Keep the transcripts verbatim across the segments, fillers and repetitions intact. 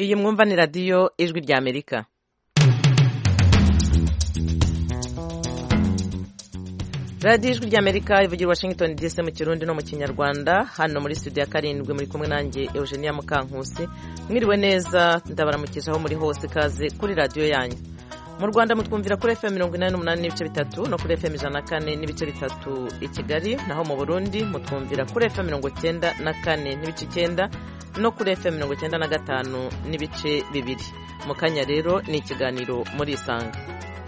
iyi mwumva ni radiyo ijwi rya Amerika. radiyo ijwi rya Amerika ivugira Washington D C mu Kirundi no mu Kinyarwanda. Hano muri studio ya karindwi muri kumwe nanjye Eugenia Mukankusi. Mwiriwe neza, ndabaramukije aho muri hose, kaze kuri radiyo yanyu. Mu Rwanda mutwumvira kuri F M mirongo inani n'umunani n'ibice bitatu no kuri F M ijana na kane n'ibice bitatu i Kigali, naho mu Burundi mutwumvira kuri F M mirongo cyenda na kane n'ibice icyenda no kuri F M mirongo cyenda na gatanu n'ibice bibiri. Mu kanya rero ni ikiganiro muri Isanga.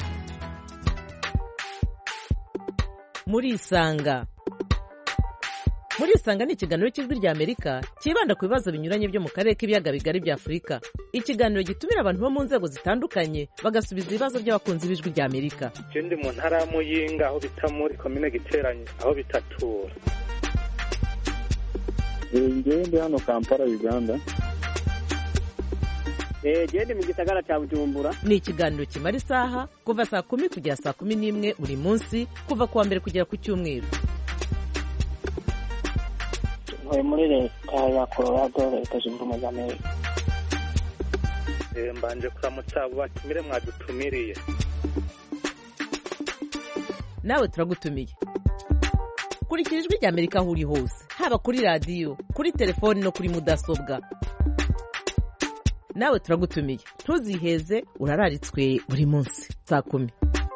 Muri Isanga Muri Isanga ni ikiganiro cy'ijwi rya Amerika kibanda ku bibazo binyuranye byo mu karere k'ibiyaga bigari bya Afurika. Ikiganiro gitumira abantu bo mu nzego zitandukanye bagasubiza ibibazo by'abakunzi b'ijwi rya Amerika. Ndi mu ntara ya Muyinga aho bita muri komine Giteranye aho bitatura. Ngewe ndi hano Kampala, Uganda. Eh, ndi mu gisagara cya Bujumbura. Ni ikiganiro kimara isaha kuva saa kumi kugera saa kumi n'imwe buri munsi, kuva kuwa mbere kugera ku Cyumweru. Ntuye muri leta ya Colorado, leta zunze ubumwe za Amerika. Eh, mbanje kuramutsa abo batumire mwadutumiriye. Nawe turagutumiye. Kurikira ijwi rya Amerika aho uri hose, haba kuri radiyo, kuri telefoni no kuri mudasobwa. Nawe turagutumiye, ntuziheze, urararitswe buri munsi saa kumi.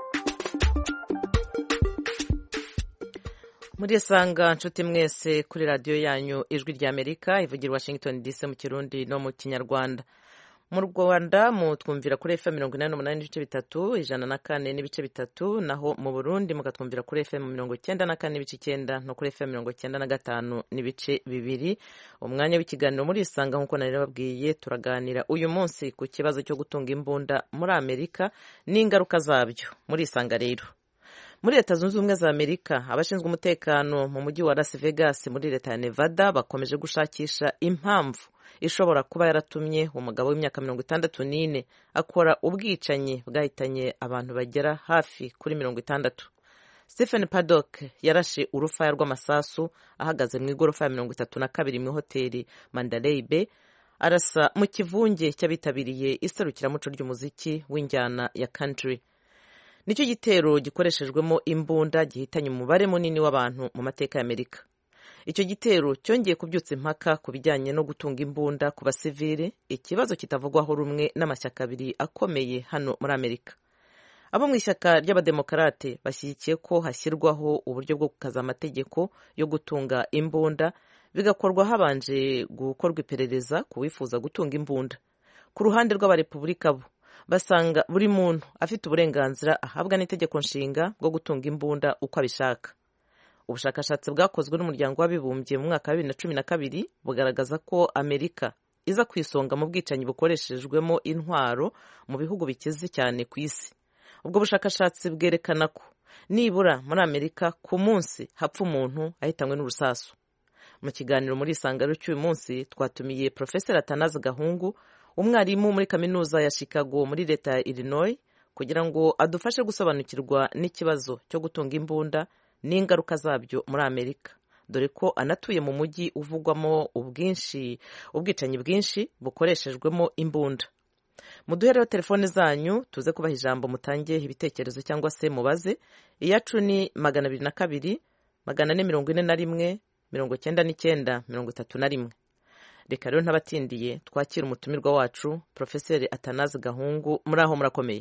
Muri Isanga nshuti mwese kuri radiyo yanyu ijwi rya Amerika ivugira Washington D C mu Kirundi no mu Kinyarwanda. Mu Rwanda mutwumvira kuri F M mirongo inani n'umunani n'ibice bitatu, ijana na kane n'ibice bitatu, naho mu Burundi mukatwumvira kuri F M mirongo cyenda na kane n'ibice icyenda no kuri F M mirongo cyenda na gatanu n'ibice bibiri. Umwanya w'ikiganiro muri Isanga nk'uko nari babwiye, turaganira uyu munsi ku kibazo cyo gutunga imbunda muri Amerika n'ingaruka zabyo. Muri Isanga rero, muri Leta Zunze Ubumwe za Amerika, abashinzwe umutekano mu mujyi wa Las Vegas muri leta ya Nevada bakomeje gushakisha impamvu ishobora kuba yaratumye umugabo w'imyaka mirongo itandatu n'ine akora ubwicanyi bwahitanye abantu bagera hafi kuri mirongo itandatu. Stephen Paddock yarashe urufaya rw'amasasu ahagaze mu igorofa ya mirongo itatu na kabiri mu hoteli Mandalay Bay, arasa mu kivunge cy'abitabiriye iserukiramuco ry'umuziki w'injyana ya country. Nicyo gitero gikoreshejwemo imbunda gihitanye umubare munini w'abantu mu mateka ya Amerika. Icyo gitero cyongeye kubyutsa impaka ku bijyanye no gutunga imbunda ku basivile, ikibazo kitavugwaho rumwe n'amashyaka abiri akomeye hano muri Amerika. Abo mu ishyaka ry'abademokarate bashyigikiye ko hashyirwaho uburyo bwo gukaza amategeko yo gutunga imbunda, bigakorwa habanje gukorwa iperereza ku wifuza gutunga imbunda. Ku ruhande rw'abarepubulika bo basanga buri muntu afite uburenganzira ahabwa n'itegeko nshinga bwo gutunga imbunda uko abishaka. Ubushakashatsi bwakozwe n'umuryango w'abibumbye mu mwaka wa bibiri na cumi na kabiri bugaragaza ko Amerika iza ku isonga mu bwicanyi bukoreshejwemo intwaro mu bihugu bikize cyane ku isi. Ubwo bushakashatsi bwerekana ko nibura muri Amerika ku munsi hapfa umuntu ahitanywe n'urusasu. Mu kiganiro muri Isanga cy'uyu munsi twatumiye Professor Atanaze Gahungu, umwarimu muri kaminuza ya Chicago muri leta ya Illinois, kugira ngo adufashe gusobanukirwa n'ikibazo cyo gutunga imbunda n'ingaruka zabyo muri Amerika, dore ko anatuye mu mujyi uvugwamo ubwinshi ubwicanyi bwinshi bukoreshejwemo imbunda. Muduhere telefone zanyu tuze kubaha ijambo, mutangiye ibitekerezo cyangwa se mubaze. Iyacu ni magana abiri na kabiri magana ane mirongo ine na rimwe mirongo cyenda n'icyenda mirongo itatu na rimwe. Reka rero ntabatindiye twakira umutumirwa wacu Professor Atanaze Gahungu. Muri aho murakomeye?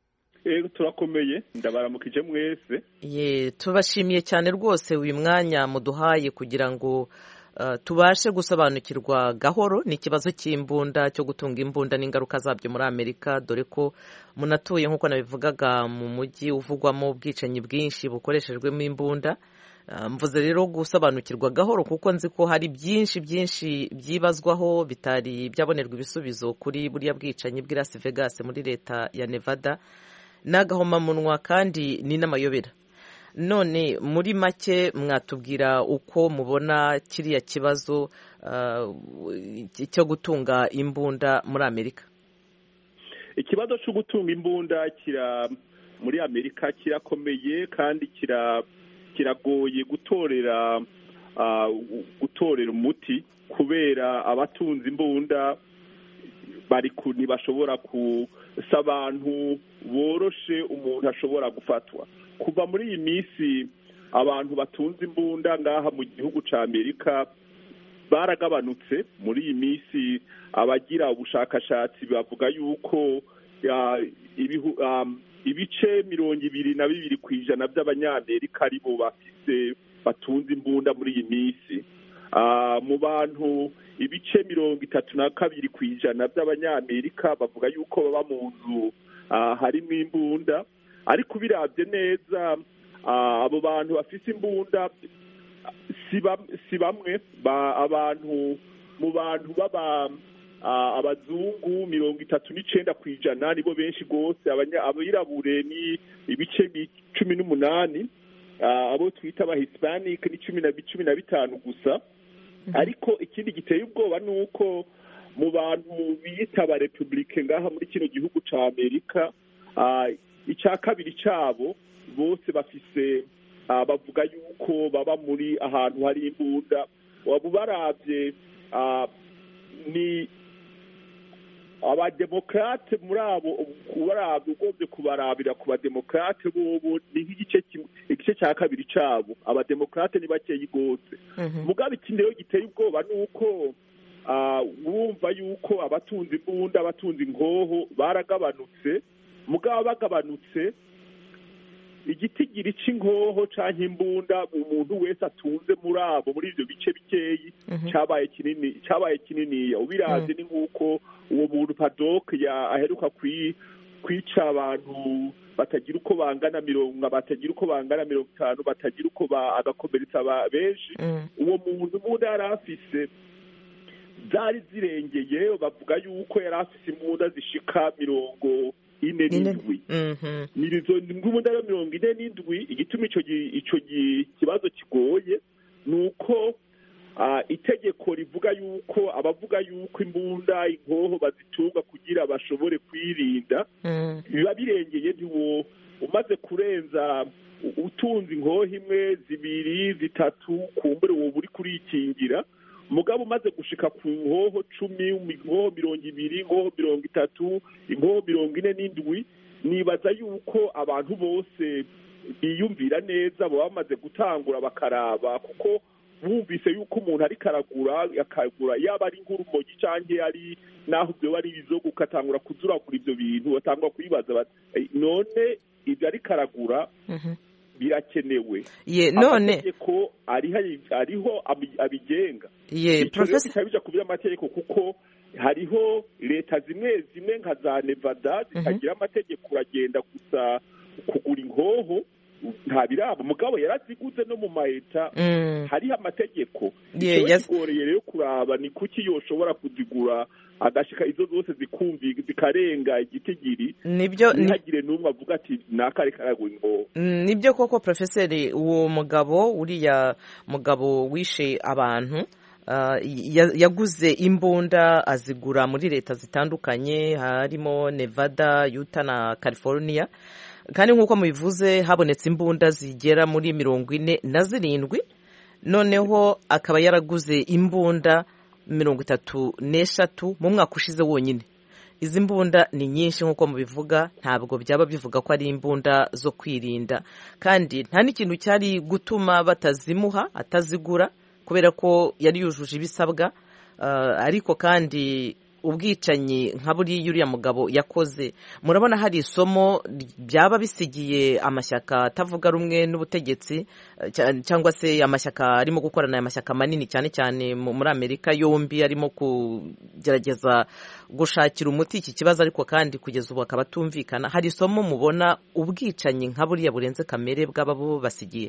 Ego turakomeye, ndabaramukije mwese. Ye, tubashimiye cyane rwose uyu mwanya muduhaye kugira ngo uh, tubashe gusobanukirwa gahoro n'ikibazo cy'imbunda, cyo gutunga imbunda n'ingaruka zabyo muri Amerika, dore ko munatuye nk'uko nabivugaga mu mujyi uvugwamo ubwicanyi bwinshi bukoreshejwemo imbunda. Uh, mvuze rero gusobanukirwa gahoro kuko nzi ko hari byinshi byinshi byibazwaho bitari byabonerwa ibisubizo kuri buriya bwicanyi bw'i Las Vegas muri leta ya Nevada. N'agahomamunwa kandi ni n'amayobera. None muri make mwatubwira uko mubona kiriya kibazo uh, cyo gutunga imbunda muri Amerika? Ikibazo cyo gutunga imbunda kira muri Amerika kirakomeye kandi kira kiragoye gutorera uh, gutorera umuti, kubera abatunze imbunda bari ntibashobora kusa abantu boroshe umuntu ashobora gufatwa. Kuva muri iyi minsi abantu batunze imbunda ngaha mu gihugu ca Amerika baragabanutse. Muri iyi minsi abagira ubushakashatsi bavuga yuko ibice mirongo ibiri na bibiri ku ijana by'abanyamerika aribo bafise batunze imbunda muri iyi minsi. Mu bantu ibice mirongo itatu na kabiri ku ijana by'abanyamerika bavuga yuko baba mu nzu harimo imbunda, ariko biravye neza abo bantu bafise imbunda si bamwe. Abantu mu bantu baba abazungu mirongo itatu n'icenda ku ijana nibo benshi rwose. Abirabure ni ibice cumi n'umunani, abo twita aba Hispanic ni cumi na bitanu gusa. Ariko ikindi giteye ubwoba ni uko mu bantu biyita aba Republike ngaha muri kino gihugu ca Amerika, icya kabiri cabo bose bafise bavuga yuko baba muri ahantu hari imbunda. Waba ubaravye ni abademokrate muri abo ubaravye ugomvye kubarabira ku bademokrate bobo ni nk'igice igice cya kabiri cabo. Abademokrate ni bakeyi gose. Mugabe ikindi rero giteye ubwoba ni uko wumva yuko abatunze imbunda abatunze inkoho baragabanutse. Mugabo bagabanutse igitigiri c'inkoho canke imbunda umuntu wese atunze muri abo muri ivyo bice bikeyi cabaye kinini cabaye kininiya. Ubiravye ni nk'uko uwo muntu Paddock ya aheruka kwica abantu batagira uko bangana mirongo batagira uko bangana mirongo itanu batagira uko agakomeretsa benshi. Uwo muntu imbunda yari afise zari zirengeye, bavuga yuko yari afise imbunda zishika mirongo ine n'indwi. Nizo imbunda yo mirongo ine n'indwi. Igituma ico ico kibazo kigoye nuko itegeko rivuga yuko abavuga yuko imbunda inkoho bazitunga kugira bashobore kwirinda biba birengeye. Ntiwo umaze kurenza utunze inkoho imwe zibiri zitatu kumbure wowe uri kurikingira. Mugabo umaze gushika ku nkoho cumi, inkoho mirongo ibiri, inkoho mirongo itatu, inkoho mirongo ine n'indwi, nibaza yuko abantu bose biyumvira neza baba bamaze gutangura bakaraba, kuko bumvise yuko umuntu ari karagura yakagura yaba ari nk'urumogi canke ari naho byo bari bizoga ukatangura kuzuragura ivyo bintu batangwa kuyibaza none ivyo ari karagura birakenewe. Ye none ko ari ariho abigenga. Ye professor kabija kubira amategeko kuko hariho leta zimwe zimwe nka za Nevada zitagira amategeko uragenda gusa kugura inkoho nta birabo. Mugabo yaraziguze no mu maeta hariho amategeko. Yegoreye rero kuraba ni kuki yoshobora kuzigura agashika izo zose zikumvi zikarenga igitigiri nibyo ntihagire n'umwe avuga ati nakare karagwa inkoho. Nibyo koko professeur, uwo mugabo uriya mugabo wishe abantu Uh, yaguze imbunda azigura muri leta zitandukanye harimo Nevada, Utah na California, kandi nk'uko mubivuze habonetse imbunda zigera muri mirongo ine na zirindwi. Noneho akaba yaraguze imbunda mirongo itatu n'eshatu mu mwaka ushize wonyine. Izi mbunda ni nyinshi nk'uko mubivuga, ntabwo byaba bivuga ko ari imbunda zo kwirinda, kandi nta n'ikintu cyari gutuma batazimuha atazigura kubera ko yari yujuje ibisabwa. Uh, ariko kandi ubwicanyi nka buri yuriya mugabo yakoze, murabona hari isomo byaba bisigiye amashyaka atavuga rumwe n'ubutegetsi cyangwa se amashyaka arimo gukorana amashyaka manini cyane cyane muri Amerika yombi arimo kugerageza gushakira umuti iki kibazo, ariko kandi kugeza ubu akaba atumvikana. Hari isomo mubona ubwicanyi nka buriya burenze kamere bwaba bo basigiye?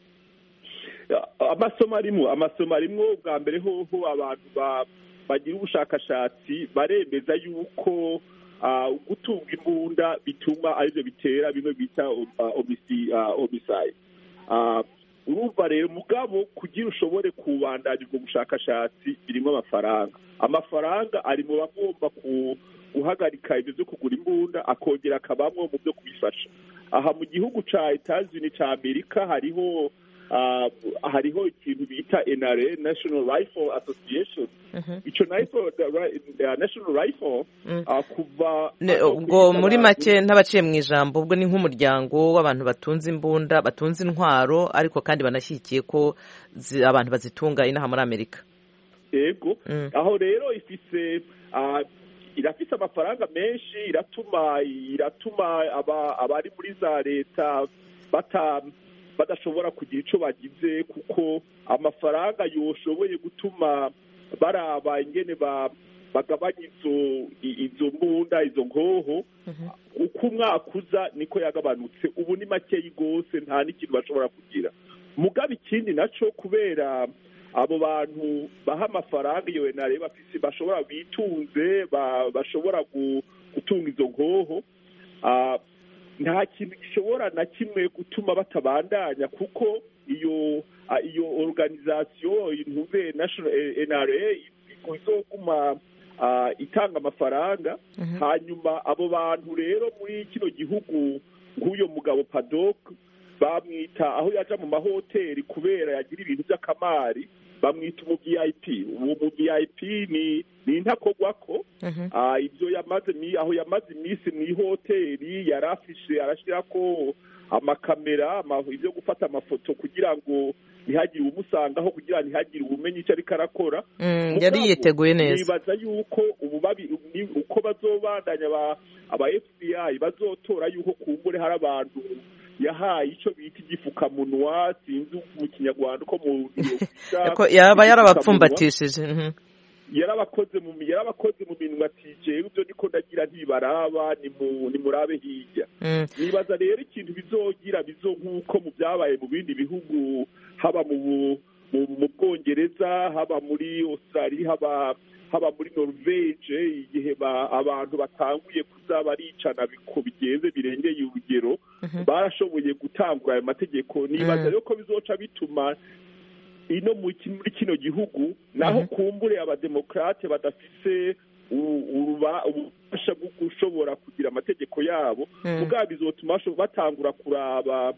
Amasomo arimo amasomo arimo bwa mbere hoho abantu bagira ubushakashatsi baremeza yuko gutunga imbunda bituma aribyo bitera bimwe bita homicide. Urumva rero mugabo kugira ushobore kubandanya ubwo bushakashatsi birimo amafaranga. Amafaranga ari mu bagomba guhagarika ibyo byo kugura imbunda akongera akabamwo mu byo kubifasha. Aha mu gihugu ca Etats-Unis ca Amerika hariho hariho ikintu bita N R A National Rifle Association icyo National Rifle kuva ubwo muri make ntabaciye mu ijambo ubwo ni nk'umuryango w'abantu batunze imbunda batunze intwaro ariko kandi banashyigikiye ko abantu bazitunga inaha muri Amerika. Yego aho rero ifise irafise amafaranga menshi iratuma iratuma abari muri za leta bata badashobora kugira icyo bagize kuko amafaranga yoshoboye gutuma baraba ingene bagabanya izo izo mbunda izo ngoho uko umwaka uza niko yagabanutse ubu ni makeyi rwose nta n'ikintu bashobora kugira mugabe ikindi nacyo kubera abo bantu baha amafaranga iyo N R A bafise bashobora bitunze bashobora gutunga izo ngoho nta kintu gishobora na kimwe gutuma batabandanya kuko iyo iyo organisation intuve National N R A izoguma itanga amafaranga hanyuma abo bantu rero muri kino gihugu nk'uyo mugabo Paddock bamwita aho yaja mu mahoteli kubera yagira ibintu by'akamari bamwita umu V I P uwo mu V I P ni ni intakogwako ibyo yamaze aho yamaze iminsi mu ihoteli yarafishe arashirako amakamera ibyo gufata amafoto kugira ngo ntihagire umusangaho kugira ntihagire ubumenyi icyo ariko arakora yari yiteguye neza nibaza yuko ubu babi uko bazobandanya aba F B I bazotora yuko kumbure hari abantu yahaye icyo bita igifukamunwa sinzi mu kinyarwanda uko mu yaba yarabapfumbatishije yarabakoze mu yarabakoze mu minwa tije ibyo niko ndagira ntibaraba ni mu ni murabe hirya nibaza rero ikintu bizogira bizo nk'uko mu byabaye mu bindi bihugu haba mu mu Bwongereza haba muri Australia haba haba muri Norvege igihe abantu batanguye kuzaba aricana biko bigenze birengeye urugero barashoboye gutangura ayo mategeko nibaza rero ko bizoca bituma ino muri kino gihugu naho kumbure abademokrate badafise ububasha bwo gushobora kugira amategeko yabo mugabo bizotuma batangura kuraba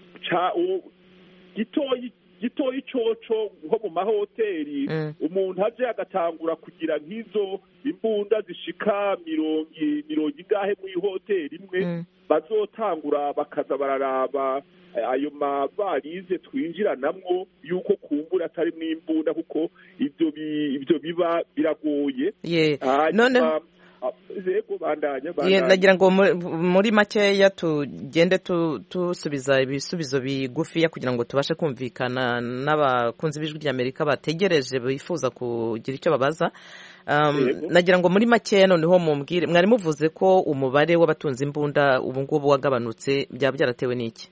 gitoyi gitoyi coco nko mu mahoteli umuntu aje agatangura kugira nk'izo imbunda zishika mirongo mirongo ingahe mu ihoteli imwe bazotangura bakaza bararaba ayo mavarize twinjiranamwo yuko kumbura atari mu imbunda kuko ibyo ibyo biba biragoye none zego bandanya nagira ngo muri makeya tugende tusubiza ibisubizo bigufiya kugira ngo tubashe kumvikana n'abakunzi b'ijwi ry'Amerika bategereje bifuza kugira icyo babaza nagira ngo muri makeya noneho mumbwire mwari muvuze ko umubare w'abatunze imbunda ubu ngubu wagabanutse byaba byaratewe n'iki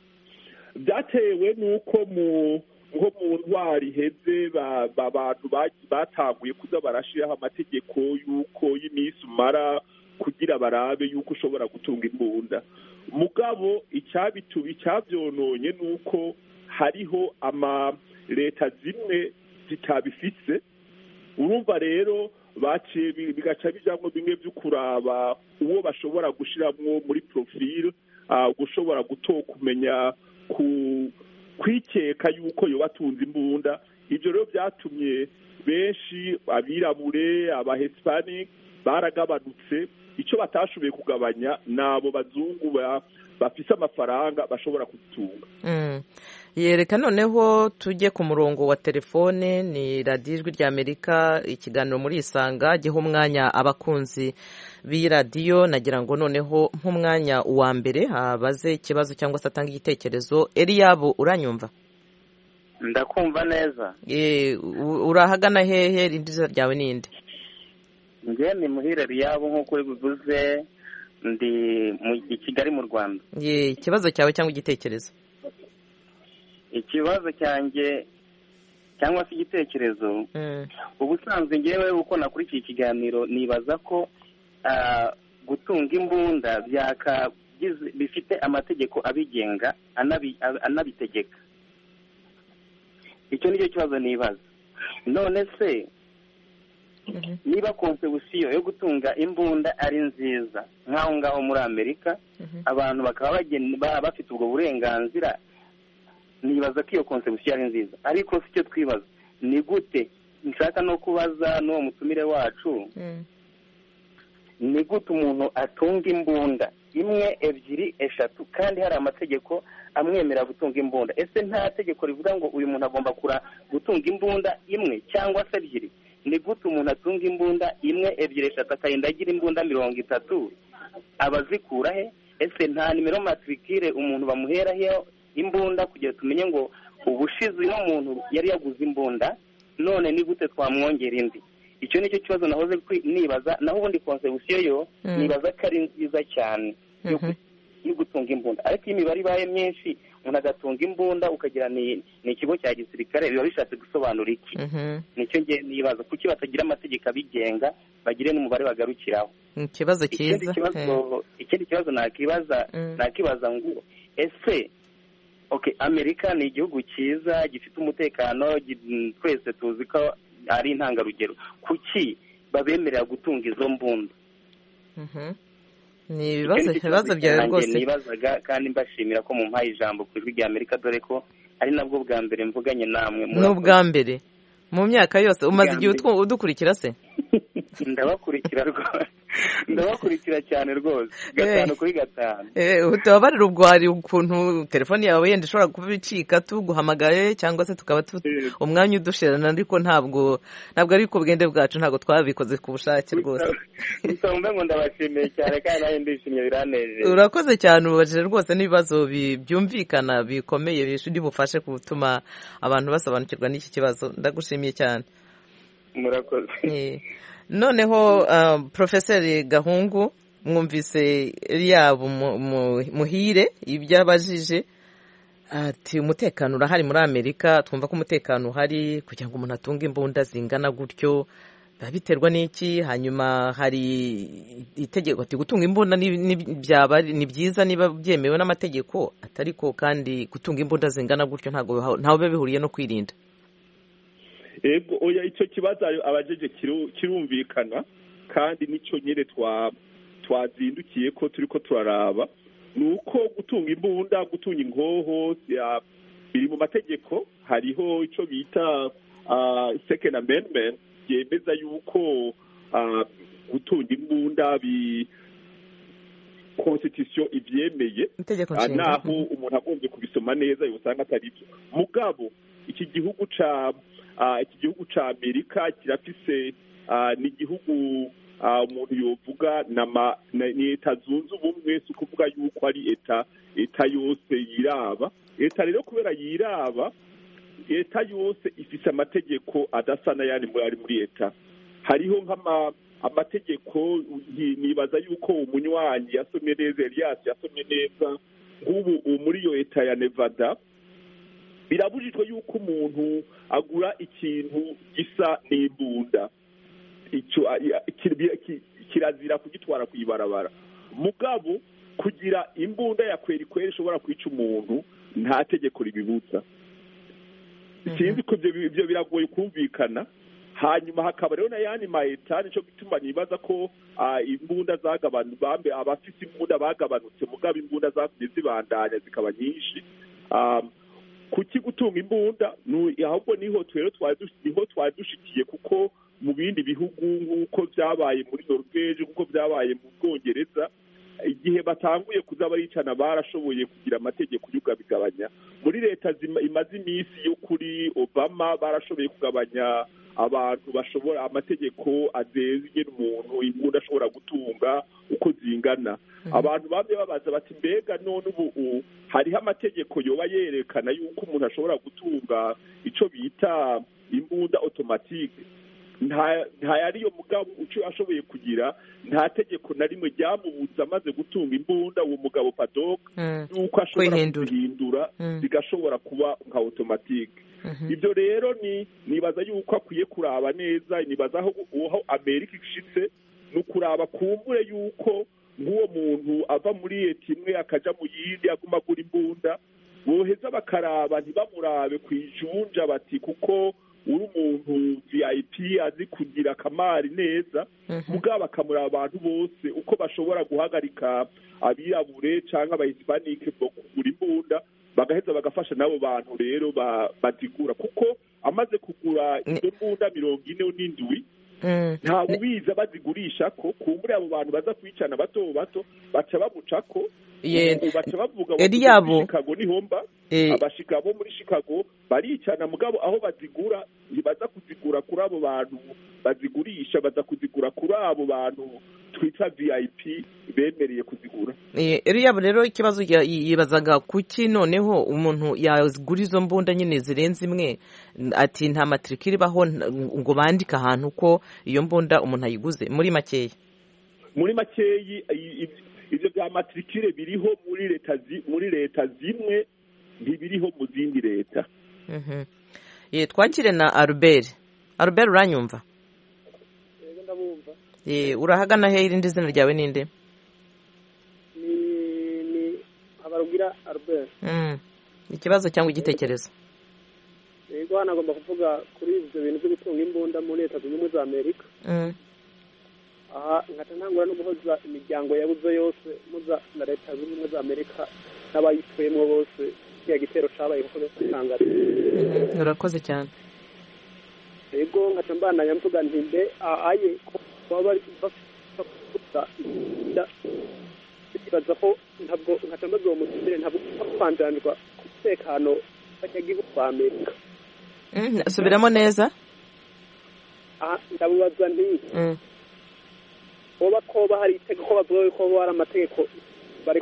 byatewe nuko mu nko mu ntwari heze abantu batanguye kuza barashiraho amategeko yuko y'imisi umara kugira barabe yuko ushobora gutunga imbunda mugabo icyabitubi cyabyononye nuko hariho ama leta zimwe zitabifise urumva rero baciye bigaca bijamwo bimwe byo kuraba uwo bashobora gushiramwo muri profile gushobora gutokumenya ku kwikeka yuko yo batunze imbunda ibyo rero byatumye benshi abirabure aba Hispanic baragabanutse icyo batashoboye kugabanya nabo bazungu bafise amafaranga bashobora kuzitunga yereka noneho tujye ku murongo wa telefone ni radiyo ijwi ry'Amerika ikiganiro muri Isanga giha umwanya abakunzi b'iyi radiyo nagira ngo noneho nk'umwanya uwa mbere abaze ikibazo cyangwa se atanga igitekerezo Eliyabu uranyumva ndakumva neza urahagana hehe irindi zina ryawe ninde njye ni Muhire Eliyabu nk'uko bivuze ndi mu Kigali mu Rwanda ikibazo cyawe cyangwa igitekerezo ikibazo cyanjye cyangwa se igitekerezo ubusanzwe ngewe uko nakurikiye ikiganiro nibaza ko gutunga imbunda bifite amategeko abigenga anabitegeka icyo nicyo kibazo nibaza none se niba konsebusiyo yo gutunga imbunda ari nziza nk'aho ngaho muri Amerika abantu bakaba bafite ubwo burenganzira nibaza ko iyo conception ari nziza, ariko si cyo twibaza ni gute, nshaka no kubaza n'uwo mutumire wacu ni gute umuntu atunga imbunda imwe ebyiri eshatu kandi hari amategeko amwemera gutunga imbunda. Ese nta tegeko rivuga ngo uyu muntu agomba kura gutunga imbunda imwe cyangwa se ebyiri? Ni gute umuntu atunga imbunda imwe ebyiri eshatu akarinda agira imbunda mirongo itatu? Abazikura he? Ese nta nimero matricule umuntu bamuheraho imbunda kugira tumenye ngo ubushize uno muntu yari yaguze imbunda, none ni gute twamwongera indi? Icyo nicyo kibazo nahoze nibaza, naho ubundi conception yo nibaza ko ari nziza cyane yo gutunga imbunda, ariko imibare ibaye myinshi umuntu agatunga imbunda ukagira ni ni ikigo cya gisirikare, biba bishatse gusobanura iki? Nicyo ngiye nibaza, kuki batagira amategeko abigenga bagire n'umubare bagarukiraho. Ikibazo cyiza. Ikindi kibazo nakibaza nakibaza ngo ese okay, Amerika ni igihugu cyiza gifite umutekano, twese tuzi ko ari intangarugero, kuki babemerera gutunga izo mbunda? Ni ibibazo ibibazo byawe rwose nibazaga, kandi mbashimira ko mumpaye ijambo ku ijwi rya Amerika, dore ko ari nabwo bwa mbere mvuganye namwe. Ni ubwa mbere mu myaka yose umaze igihe udukurikira se? Ndabakurikira rwose, ndabakurikira cyane rwose, gatanu kuri gatanu. Utabarira ubwo hari ukuntu telefoni yawe yenda ishobora kuba icika tuguhamagaye, cyangwa se tukaba umwanya udusherana, ariko ntabwo ntabwo ari ku bwende bwacu, ntabwo twabikoze ku bushake rwose. Nsombe ngo ndabashimiye cyane kandi nawe ndishimye, biranejeje. Urakoze cyane, ubajije rwose n'ibibazo byumvikana bikomeye bishudi bufashe gutuma abantu basobanukirwa n'iki kibazo. Ndagushimiye cyane. Murakoze. Noneho Profeseri Gahungu, mwumvise yabo Muhire ibyo abajije, ati umutekano urahari muri Amerika, twumva ko umutekano uhari, kugira ngo umuntu atunge imbunda zingana gutyo biterwa n'iki? Hanyuma hari itegeko ati gutunga imbunda ni byiza niba byemewe n'amategeko, atariko kandi gutunga imbunda zingana gutyo ntago ntaho biba bihuriye no kwirinda. Ego oya, icyo kibazo abajeje kirumvikana, kandi nicyo nyine twa twazindukiye ko turiko turaraba, nuko gutunga imbunda, gutunga ingoho biri mu mategeko. Hariho icyo bita second amendment yemeza yuko gutunga imbunda bi constitution ivyemeye, naho umuntu agombye kubisoma neza yosanga atari byo. Mugabo iki gihugu ca iki gihugu ca Amerika kirafise ni igihugu umuntu yovuga ni Leta zunze ubumwe, si ukuvuga yuko ari eta eta yose yiraba. Leta rero kubera yiraba, Leta yose ifise amategeko adasa n'ayandi muri muri Leta. Hariho nk'ama amategeko, nibaza yuko umunywanyi yasomye neza, Elias yasomye neza, nk'ubu muri iyo Leta ya Nevada birabujijwe yuko umuntu agura ikintu gisa n'imbunda. Icyo kirazira kugitwara kwibarabara. Mugabo kugira imbunda ya kweri kweri ishobora kwica umuntu, nta tegeko ribibuza. Sinzi ko ibyo biragoye kumvikana. Hanyuma hakaba rero n'ayandi maeta, nico gituma nibaza ko imbunda zagabanutse, bambe abafite imbunda bagabanutse, mugabo imbunda zakunze zibandanya zikaba nyinshi. Kuki gutunga imbunda ahubwo niho twero niho twadushikiye, kuko mu bindi bihugu nk'uko byabaye muri Norvege, nk'uko byabaye mu Bwongereza, igihe batanguye kuza baricana barashoboye kugira amategeko y'ugabigabanya. Muri leta imaze iminsi yo kuri Obama barashoboye kugabanya abantu bashobora amategeko azeze umuntu imbunda ashobora gutunga uko zingana. Abantu bamwe babaza bati mbega none ubu hariho amategeko yoba yerekana yuko umuntu ashobora gutunga ico bita imbunda automatique. nta nta yariyo mugabo uco ashoboye kugira, nta tegeko na rimwe ryamubuza amaze gutunga imbunda uwo mugabo Paddock yuko ashobora guhindura zigashobora kuba nka automatique. Ibyo rero ni nibaza yuko akwiye kuraba neza, nibaza aho aho Amerika ishitse no kuraba kumbure yuko nk'uwo muntu ava muri leta imwe akaja mu yindi aguma gura imbunda, boheza bakaraba ntibamurabe kwijunja bati kuko uri umuntu V I P azi kugira kamari neza, mugabo akamuraba abantu bose uko bashobora guhagarika abirabure canke abahispanike bo kugura imbunda, bagaheza bagafasha n'abo bantu rero bazigura kuko amaze kugura izo mbunda mirongo ine n'indwi nta bubiza bazigurisha ko kumbure abo bantu baza kwicana bato bato baca bamuca ko baca bavuga ngo Chicago nihomba abashika bo muri Chicago baricana mugabo aho bazigura ntibaza kuzigura kuri abo bantu bazigurisha baza kuzigura kuri abo bantu twita V I P bemereye kuzigura Eliab rero ikibazo yibazaga kuki noneho umuntu yagura izo mbunda nyine zirenze imwe ati nta matricule baho ngo bandika ahantu ko iyo mbunda umuntu ayiguze muri makeyi muri makeyi ivyo bya matricule biriho muri leta muri leta zimwe ntibiriho mu zindi leta mhm ye twakire na Albert Albert uranyumva yego ndabumva eh urahagana he irindi zina ryawe ninde ni ni abarugira Albert mhm ikibazo cyangwa igitekerezo yego hanagomba kuvuga kuri ivyo bintu byo gutunga imbunda muri leta z'ubumwe za Amerika mhm aha nkatangura no guhoza imiryango yabuze yose muza na leta z'ubumwe za Amerika n'abayitwemo bose ya gitero cabaye kuko basangara urakoze cyane yego nkatambana mvuga nti mbe aye ko baba bafite ikibazo ko ntabwo nkatambaza uwo mutumire ntabwo kwandanirwa kutekano y'agihugu kwa Amerika mhm subiramo neza ah ndabubaza nti mhm oba ko bahari itegeko bavuga ko bari amategeko bari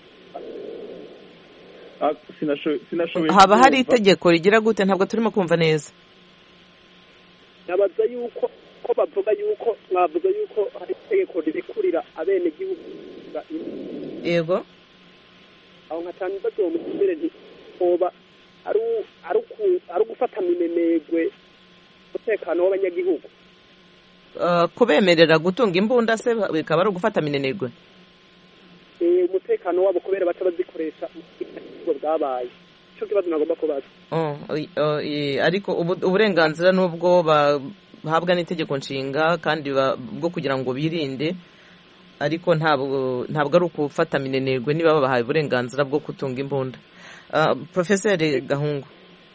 haba hari itegeko rigira gute ntabwo turimo kumva neza nabaza yuko ko bavuga yuko mwavuga yuko hari itegeko rirekurira abene gihugu yego aho nkatanza cyo mutumire nti oba ari ari gufata minenegwe umutekano w'abanyagihugu kubemerera gutunga imbunda se bikaba ari ugufata minenegwe umutekano wabo kubera baca bazikoresha mu bwabaye cyo kibazo nagomba kubaza ariko uburenganzira n'ubwo bahabwa n'itegeko nshinga kandi bwo kugira ngo birinde ariko ntabwo ntabwo ari ukufata minenegwe niba babahaye uburenganzira bwo gutunga imbunda Professeur Gahungu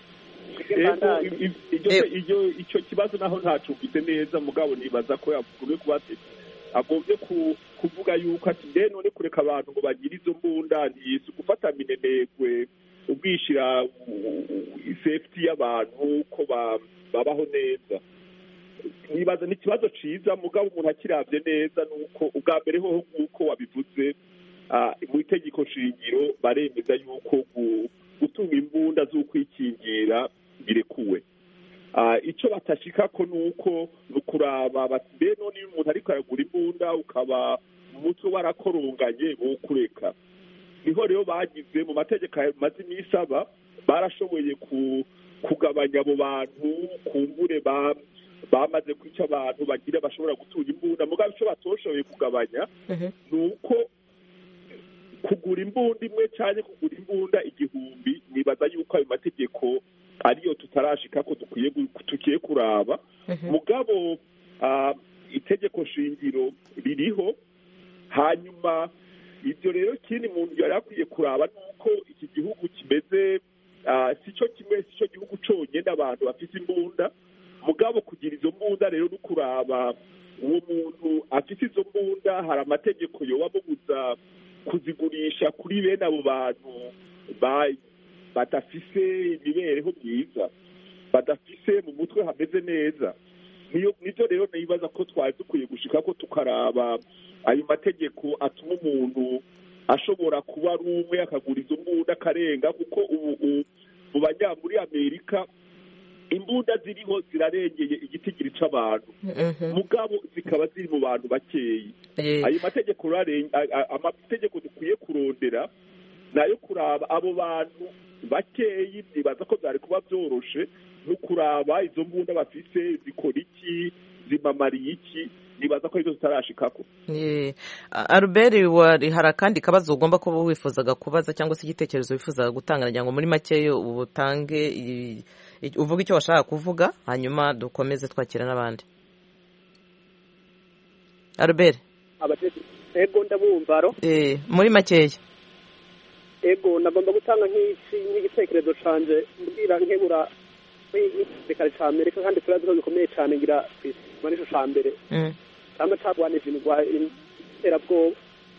icyo kibazo naho ntacumvise neza mugabo nibaza ko yavuye kuba agomvye kuvuga yuko ati mbe none kureka abantu ngo bagire izo mbunda ntiyisi gufata minenegwe ubwishira safety y'abantu ko babaho neza nibaza ni ikibazo ciza mugabo umuntu akiravye neza nuko ubwa mbere ho nk'uko wabivuze mu itegeko shingiro baremeza yuko gutunga imbunda z'ukwikingira birekuwe icyo batashika ko nuko nukuraba batbe none umuntu ariko aragura imbunda ukaba umutwe warakoronganye wo kureka niho rero bagize mu mategeko mazi nisaba barashoboye kugabanya abo bantu kumbure ba bamaze kwica abantu bagira bashobora gutunga imbunda mugabo icyo batoshoboye kugabanya nuko kugura imbunda imwe cyane kugura imbunda igihumbi nibaza yuko ayo mategeko ariyo tutarashika ko dukwiye tukiye kuraba mugabo itegeko shingiro ririho hanyuma ibyo rero kindi muntu yari akwiye kuraba nuko iki gihugu kimeze sico kimwe sico gihugu conyene abantu bafite imbunda mugabo kugira izo mbunda rero no kuraba uwo muntu afite izo mbunda hari amategeko yoba mubuza kuzigurisha kuri bene abo bantu badafise imibereho myiza badafise mu mutwe hameze neza nivyo rero nibaza ko twari dukwiye gushika ko tukaraba ayo mategeko atuma umuntu ashobora kuba ari umwe akagura izo mbunda akarenga kuko ubu mu banya muri Amerika imbunda ziriho zirarengeye igitigiri c'abantu mugabo zikaba ziri mu bantu bakeyi ayo mategeko amategeko dukwiye kurondera nayo kuraba abo bantu bakeyi nibaza ko byari kuba byoroshe no kuraba izo mbunda bafise zikora iki zimamariye iki nibaza ko izo zitarashikako Albert wari hari akandi kabazo ugomba kuba wifuzaga kubaza cyangwa se igitekerezo wifuzaga gutanga nagira ngo muri make ubutange uvuga icyo washaka kuvuga hanyuma dukomeze twakira n'abandi Albert ego ndabumva ro eh muri makeya ego nagomba gutanga nk'iki nk'igitekerezo canje mbwira nkebura igisirikare ca Amerika kandi turazi ko bikomeye cane ngira kw'isi nico ca mbere kandi cagwanije iterabwoba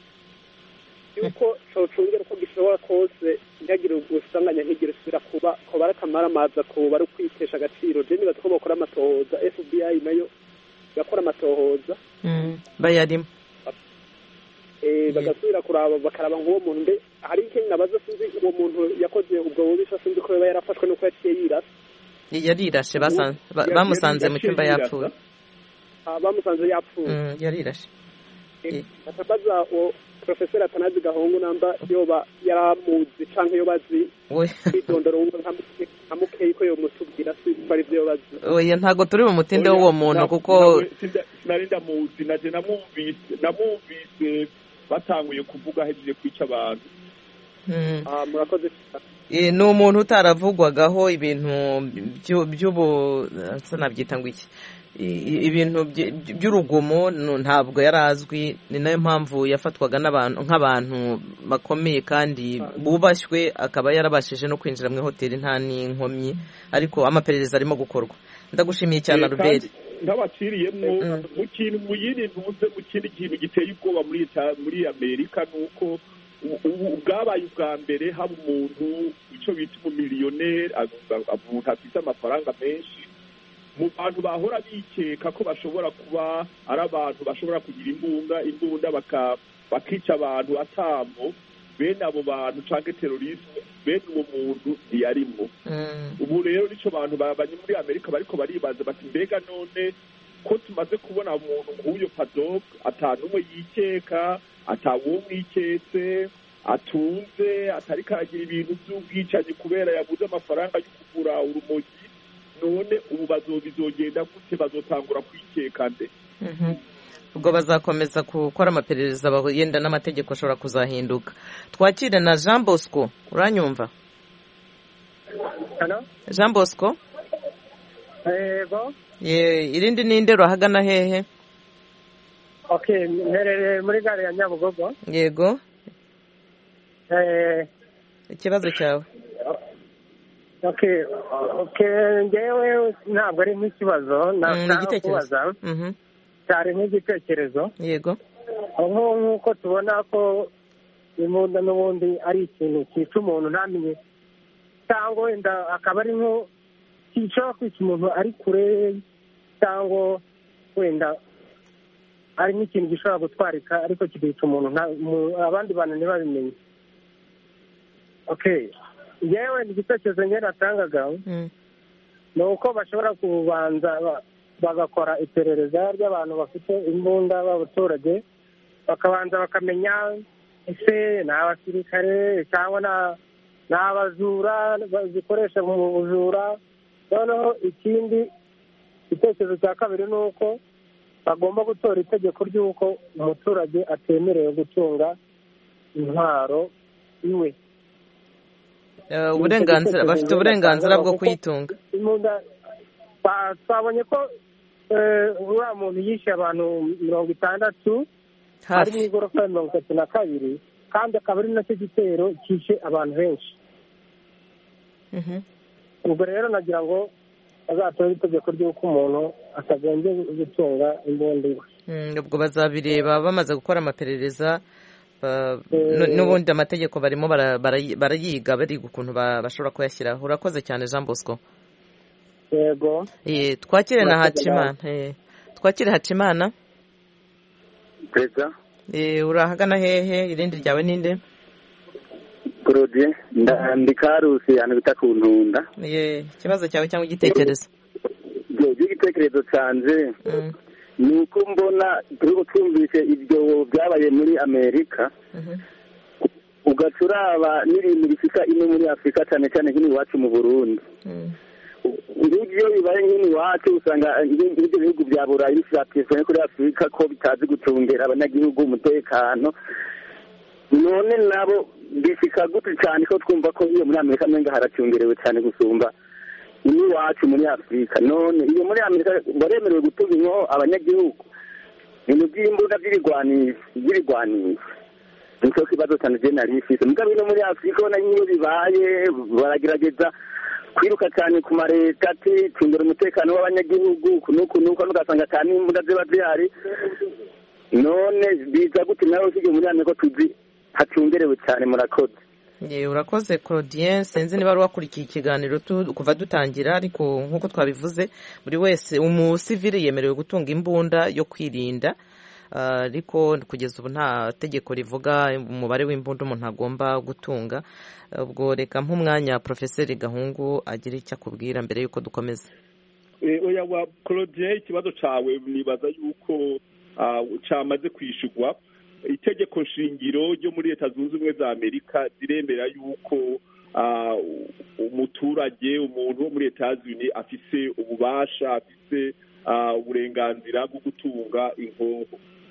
yuko cocungera uko gishobora kose ntihagire ubusanganya ntigire usubira kuba ko barakamaraamaza ko bari kwitesha agaciro je nibaza ko bakora amatohoza F B I nayo gakora amatohoza bayarimo eh bagasubira kuraba bakaraba nk'uwo muntu mbe hari ikintu nabaza sinzi uwo muntu yakoze ubwo bubisha sinzi ko yarafashwe nuko yaciye yirasa yarirashe bamusanze mu cyumba yapfuye bamusanze yapfuye yarirashe atabaza o Professor Atanazi Gahungu namba yoba yaramuzi canke yobazi idondoro nkamuke ko yo mutubwira si bari byo bazi oya ntago turi mu mutinde w'uwo muntu kuko narinda muzi naje namumvise namumvise batanguye kuvuga hejeje kwica abantu ah murakoze eh no umuntu utaravugwagaho ibintu by'ubu sanabyita ngo iki ibintu by'urugomo ntabwo yarazwi ni nayo mpamvu yafatwaga n'abantu nk'abantu bakomeye kandi bubashywe akaba yarabashije no kwinjira mu hoteli nta n'inkomyi ariko amaperereza arimo gukorwa ndagushimiye cyane Albert ndabaciriyemo mu kintu mu yindi ntuze mu kindi kintu giteye ubwoba muri muri Amerika nuko ubwabaye ubwa mbere haba umuntu icyo bita umumiliyoneri umuntu afite amafaranga menshi mu bantu bahora bikeka ko bashobora kuba ari abantu bashobora kugira imbunda imbunda bakica abantu atamo bene abo bantu canke terorisme bene uwo muntu ntiyarimo ubu rero nico bantu babanye muri Amerika bariko baribaza bati mbega none ko tumaze kubona umuntu nk'uyo Paddock atanumwe yikeka atawumwiketse atunze atari kagira ibintu by'ubwicanyi kubera yabuze amafaranga yo kugura urumogi none ubu bazobizogenda gute bazotangura kwikeka nde ubwo bazakomeza gukora amaperereza yenda n'amategeko ashobora kuzahinduka twakire na Jean Bosco uranyumva Jean Bosco yego ye irindi nindero ahagana hehe okay nherere muri gare ya Nyabugogo yego eh ikibazo cyawe okay okay ngewe ntabwo ari nk'ikibazo nashaka kubaza mhm cyari nk'igitekerezo yego aho nk'uko tubona ko imbunda n'ubundi ari ikintu cyica umuntu ntamenye cyangwa wenda akaba ari nko cyica kwica umuntu ari kure cyangwa wenda ari nk'ikintu gishobora gutwarika ariko kikica umuntu abandi bantu ntibabimenye okay yewe igitekerezo njye natangaga ni uko bashobora kubanza bagakora iperereza ry'abantu bafite imbunda b'abaturage bakabanza bakamenya ese ni abasirikare cyangwa ni abajura bazikoresha mu bujura noneho ikindi igitekerezo cya kabiri ni uko bagomba gutora itegeko ry'uko umuturage atemerewe gutunga intwaro iwe uburenganzira bafite uburenganzira bwo kuyitunga twabonye ko uriya muntu yishe abantu mirongo itandatu ari mu igorofa ya mirongo itatu na kabiri kandi akaba ari nacyo gitero cyishe abantu benshi ubwo rero nagira ngo bazatore itegeko ry'uko umuntu atagombye gutunga imbunda iwe ubwo bazabireba bamaze gukora amaperereza n'ubundi amategeko barimo barayiga bariga ukuntu bashobora kuyashyiraho urakoze cyane Jean Bosco yego twakire na Hacimana twakire Hacimana perezida urahagana hehe irindi ryawe ninde Claude ndandika rusi ahantu bita ku ntunda ikibazo cyawe cyangwa igitekerezo igitekerezo cyanjye ni uko mbona turi twumvise ibyo byabaye muri Amerika ugaca uraba n'ibintu bifika ino muri Afurika cyane cyane nk'ino iwacu mu Burundi iyo bibaye nk'ino iwacu usanga ibyo bihugu bya Burayi bifatiye kuri Afurika ko bitazi gucungera abanyagihugu umutekano none nabo bifika gute cyane ko twumva ko iyo muri Amerika menga haracungerewe cyane gusumba ino iwacu muri Afurika none iyo muri Amerika baremerewe gutunga abanyagihugu ibintu by'imbunda by'ibigwanisho by'ibigwanisho nicyo kibazo cyane je nari mfise mugabo no muri Afrika na nyine bibaye baragerageza kwiruka cyane ku mareta ati tindira umutekano w'abanyagihugu kunuku nuko nugasanga cyane imbunda ziba zihari none biza gute nawe usige muri Amerika tuzi hatungerewe cyane murakoze. Ye urakoze Claudien senze niba ari wakurikiye ikiganiro kuva dutangira ariko nkuko twabivuze buri wese umusivile yemerewe gutunga imbunda yo kwirinda ariko kugeza ubu nta tegeko rivuga umubare w'imbunda umuntu agomba gutunga ubwo reka nk'umwanya Professeur Gahungu agira icyo akubwira mbere yuko dukomeza. Oya wa Claudien ikibazo cawe nibaza yuko cyamaze kwishurwa itegeko shingiro ryo muri Leta Zunze Ubumwe za Amerika ziremera yuko umuturage umuntu wo muri Leta Zunze afise ububasha afise uburenganzira bwo gutunga inkoho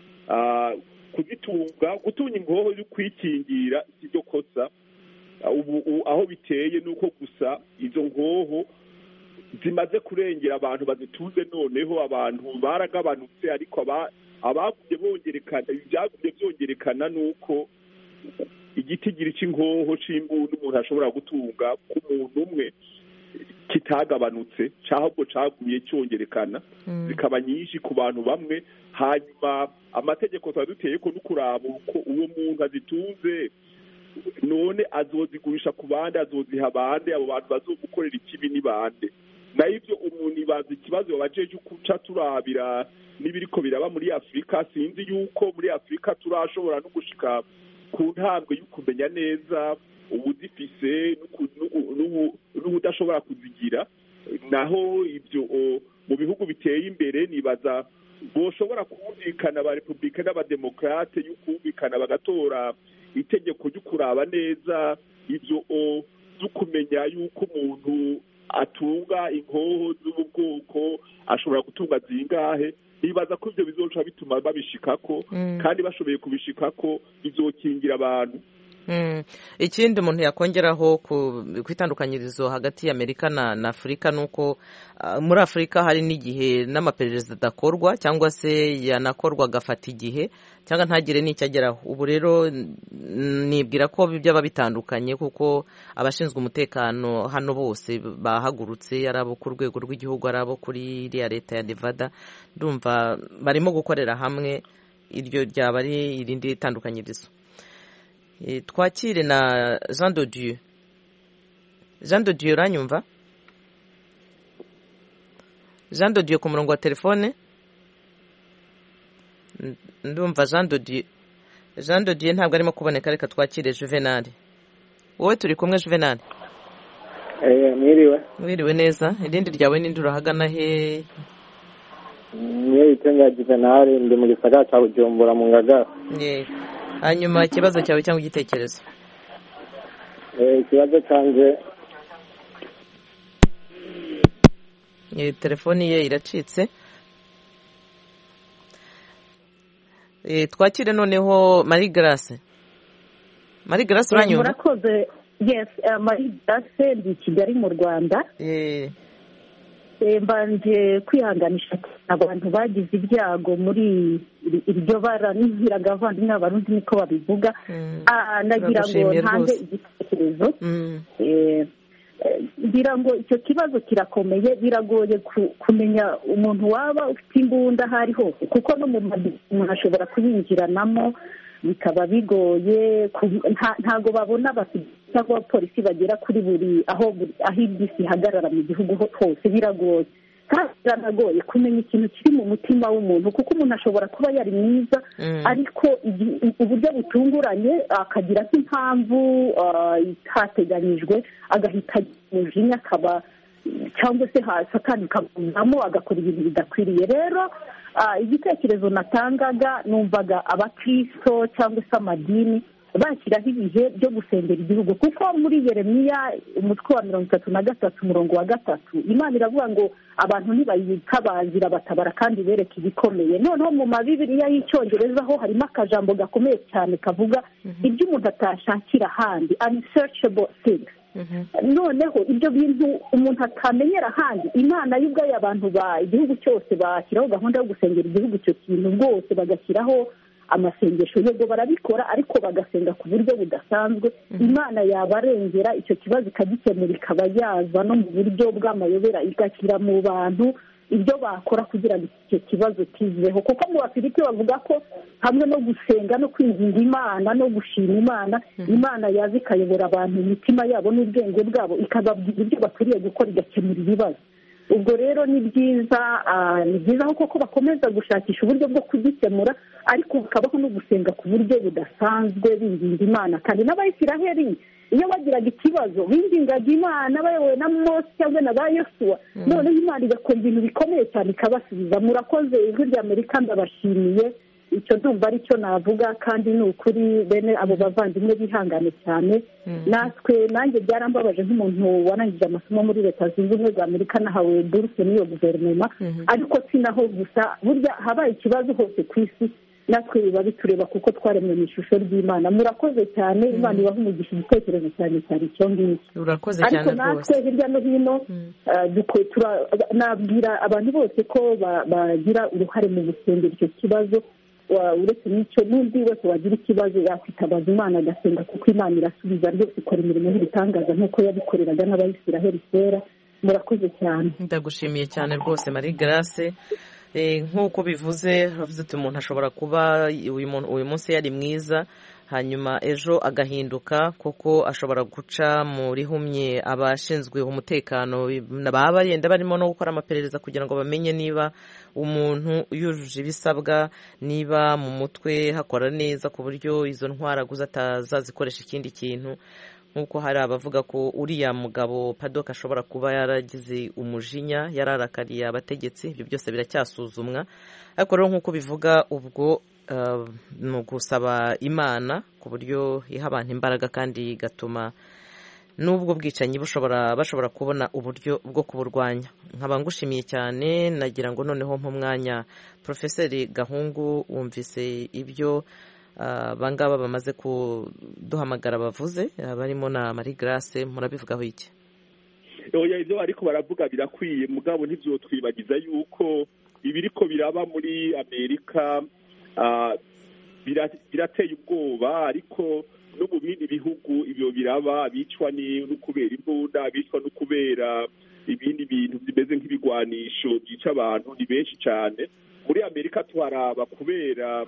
kugitunga gutunga inkoho yo kwikingira sibyo kosa ubu aho biteye nuko gusa izo nkoho zimaze kurengera abantu bazitunze noneho abantu baragabanutse ariko aba abagumye bongerekana ibyagumye byongerekana nuko igitigiri cy'inkoho c'imbunda umuntu ashobora gutunga ku muntu umwe kitagabanutse cyahubwo cagumye cyongerekana zikaba nyinshi ku bantu bamwe hanyuma amategeko twaduteye ko nukuraba uko uwo muntu azitunze none azozigurisha ku bandi azoziha bande abo bantu bazogukorera ikibi ni bande na ivyo umuntu ibaza ikibazo bajeje kuca turabira nibiriko biraba muri Afrika sinzi yuko muri Afrika turashobora no gushika ku ntambwe y'ukumenya neza ubuzifise n'ubudashobora kuzigira naho ibyo mu bihugu biteye imbere nibaza boshobora kumvikana aba republika n'abademokrate y'ukumvikana bagatora itegeko ryo kuraba neza ibyo byo kumenya yuko umuntu atunga inkoho z'ubwoko ashobora gutunga zingahe nibaza ko ibyo bizoca bituma babishikako kandi bashoboye kubishikako bizokingira abantu. Ikindi umuntu yakongeraho ku itandukanyirizo hagati y'Amerika na Afurika nuko muri Afurika hari n'igihe n'amaperereza adakorwa cyangwa se yanakorwa agafata igihe cyangwa ntagire n'icyo ageraho. Ubu rero nibwira ko byaba bitandukanye kuko abashinzwe umutekano hano bose bahagurutse ari abo ku rwego rw'igihugu ari abo kuri iriya leta ya Nevada ndumva barimo gukorera hamwe iryo ryaba ari irindi tandukanyirizo. Twakire na Jean de Dieu. Jean de Dieu uranyumva? Jean de Dieu ku murongo wa telefone? Ndumva Jean de Dieu. Jean de Dieu ntabwo arimo kuboneka reka twakire Juvenal. Wowe turi kumwe Juvenal? Eh mwiriwe. Mwiriwe neza. Irindi ryawe nindi urahagana he? Mwe itenga Juvenal ndi mu gisagara cya Bujumbura mu Ngagara. Yeah. Hanyuma ikibazo cyawe cyangwa igitekerezo? Eh ikibazo cyanjye eh telefoni ye iracitse. Eh twakire noneho Marie Grace. Marie Grace uranyumva? Murakoze. Yes, uh, Marie Grace ndi Kigali mu Rwanda. Eh mbanje kwihanganisha abantu bagize ibyago muri iryo bara n'inziraga abavandimwe n'abarundi niko babivuga. Nagira ngo ntange igitekerezo ngira ngo icyo kibazo kirakomeye biragoye kumenya umuntu waba ufite imbunda aho ari hose kuko no mu umuntu ashobora kuyinjiranamo bikaba bigoye ntago babona cyangwa polisi bagera kuri buri aho aho ibisi ihagarara mu gihugu hose biragoye kandi biranagoye kumenya ikintu kiri mu mutima w'umuntu kuko umuntu ashobora kuba yari mwiza ariko uburyo butunguranye akagira nk'impamvu itateganyijwe agahita umujinya akaba cyangwa se hasi akandi kamuzamo agakora ibintu bidakwiriye. Rero igitekerezo natangaga numvaga abakristo cyangwa se amadini bashyiraho ibihe byo gusengera igihugu kuko muri Yeremiya umutwe wa mirongo itatu na gatatu umurongo wa gatatu Imana iravuga ngo abantu ntibayitabazira batabara kandi bereka ibikomeye. Noneho mu mabibiriya y'icyongereza ho harimo akajambo gakomeye cyane kavuga ibyo umuntu atashakira ahandi, unsearchable things. Noneho ibyo bintu umuntu atamenyera ahandi Imana y'ubwayo abantu ba igihugu cyose bashyiraho gahunda yo gusengera igihugu icyo kintu rwose bagashyiraho amasengesho yego barabikora ariko bagasenga ku buryo budasanzwe imana yabarengera icyo kibazo ikagikemura ikaba yaza no mu buryo bw'amayobera igashyira mu bantu ibyo bakora kugira ngo icyo kibazo kiveho kuko mu bafilipi bavuga ko hamwe no gusenga no kwinginga imana no gushima imana imana yaza ikayobora abantu imitima yabo n'ubwenge bwabo ikababwira ibyo bakwiriye gukora igakemura ibibazo ubwo rero ni byiza ni byiza kuko bakomeza gushakisha uburyo bwo kugikemura ariko hakabaho no gusenga ku buryo budasanzwe binginga imana kandi n'abayisiraheli iyo bagiraga ikibazo bingingaga imana bayobowe na Mose cyangwa na ba Yosuwa noneho imana igakora ibintu bikomeye cyane ikabasubiza murakoze ijwi rya Amerika ndabashimiye icyo ndumva aricyo navuga kandi ni ukuri bene abo bavandimwe bihangane cyane natwe nanjye byarambabaje nk'umuntu warangije amasomo muri leta zunze ubumwe za Amerika nahawe buruse n'iyo guverinoma ariko si naho gusa burya habaye ikibazo hose ku isi natwe biba bitureba kuko twaremwe mu ishusho ry'imana murakoze cyane imana ibaha umugisha igitekerezo cyane cyane icyo ngicyo urakoze cyane rwose ariko natwe hirya no hino nabwira abantu bose ko bagira uruhare mu gusengera icyo kibazo uretse n'icyo n'undi wese wagira ikibazo yakwitabaza imana agasenga kuko imana irasubiza rwose ikora imirimo y'ibitangaza nk'uko yabikoreraga n'abayisiraheli kera murakoze cyane ndagushimiye cyane rwose Marie Grace nk'uko bivuze bavuze ati umuntu ashobora kuba uyu munsi yari mwiza hanyuma ejo agahinduka kuko ashobora guca muri humye abashinzwe umutekano baba yenda barimo no gukora amaperereza kugira ngo bamenye niba umuntu yujuje ibisabwa niba mu mutwe hakora neza ku buryo izo ntwaraguza atazazikoresha ikindi kintu nk'uko hari abavuga ko uriya mugabo Paddock ashobora kuba yaragize umujinya yararakariye abategetsi ibyo byose biracyasuzumwa ariko rero nk'uko bivuga ubwo ni ugusaba imana ku buryo iha abantu imbaraga kandi igatuma n'ubwo bwicanyi bushobora bashobora kubona uburyo bwo kuburwanya nkaba ngushimiye cyane nagira ngo noneho nk'umwanya Profeseri Gahungu wumvise ibyo abangaba bamaze kuduhamagara bavuze barimo na Marie Grace murabivugaho iki oya ibyo ariko baravuga birakwiye mugabo ntibyotwibagiza yuko ibiriko biraba muri Amerika birateye ubwoba ariko no mu bindi bihugu ibyo biraba bicwa no kubera imbunda bicwa no kubera ibindi bintu bimeze nk'ibigwanisho byica abantu ni benshi cyane muri Amerika tuharaba kubera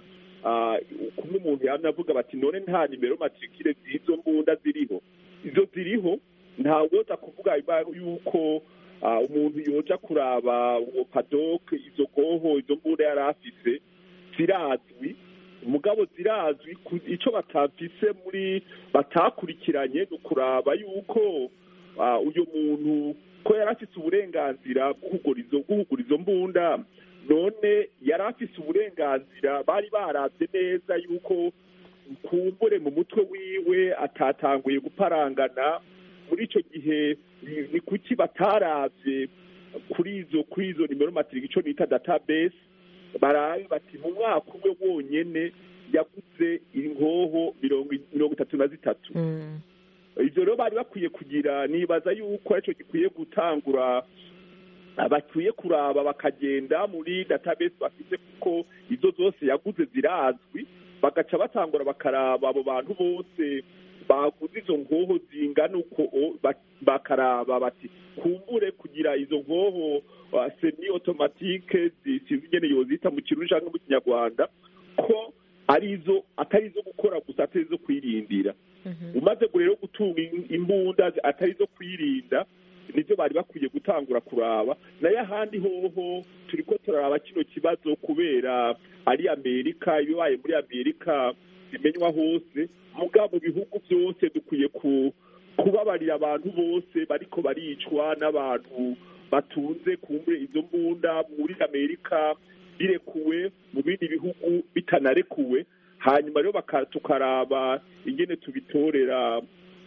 kumwe umuntu yanavuga bati none nta nimero matrikire z'izo mbunda ziriho izo ziriho ntawoza kuvuga yuko umuntu yoja kuraba uwo Paddock izo goho izo mbunda yari afise zirazwi umugabo zirazwi icyo batafise muri batakurikiranye no kuraba yuko uyu muntu ko yari afise uburenganzira bw'ugura izo mbunda none yari afise uburenganzira bari baravye neza yuko kumbure mu mutwe wiwe atatanguye guparangana muri ico gihe ni kuki bataravye kuri izo kuri izo nimero matriki ico nita database barabe bati mu mwaka umwe wonyene yaguze ingoho mirongo itatu na zitatu ivyo rero bari bakwiye kugira nibaza yuko arico gikwiye gutangura bakwiye kuraba bakagenda muri database bafite kuko izo zose yaguze zirazwi bagaca batangura bakaraba abo bantu bose baguze izo ngoho zingana uko bakaraba bati kumbure kugira izo ngoho semi automatique zisize ingene yozita mu kirundi canke mu kinyarwanda ko arizo atari izo gukora gusa atari izo kwirindira umaze rero gutunga imbunda atari izo kwirinda nibyo bari bakwiye gutangura kuraba nayo ahandi hoho turiko turaraba kino kibazo kubera ari Amerika ibibaye muri Amerika bimenywa hose mugabo mu bihugu byose dukwiye kubabarira abantu bose bariko baricwa n'abantu batunze kumbure izo mbunda muri Amerika birekuwe mu bindi bihugu bitanarekuwe hanyuma rero tukaraba ingene tubitorera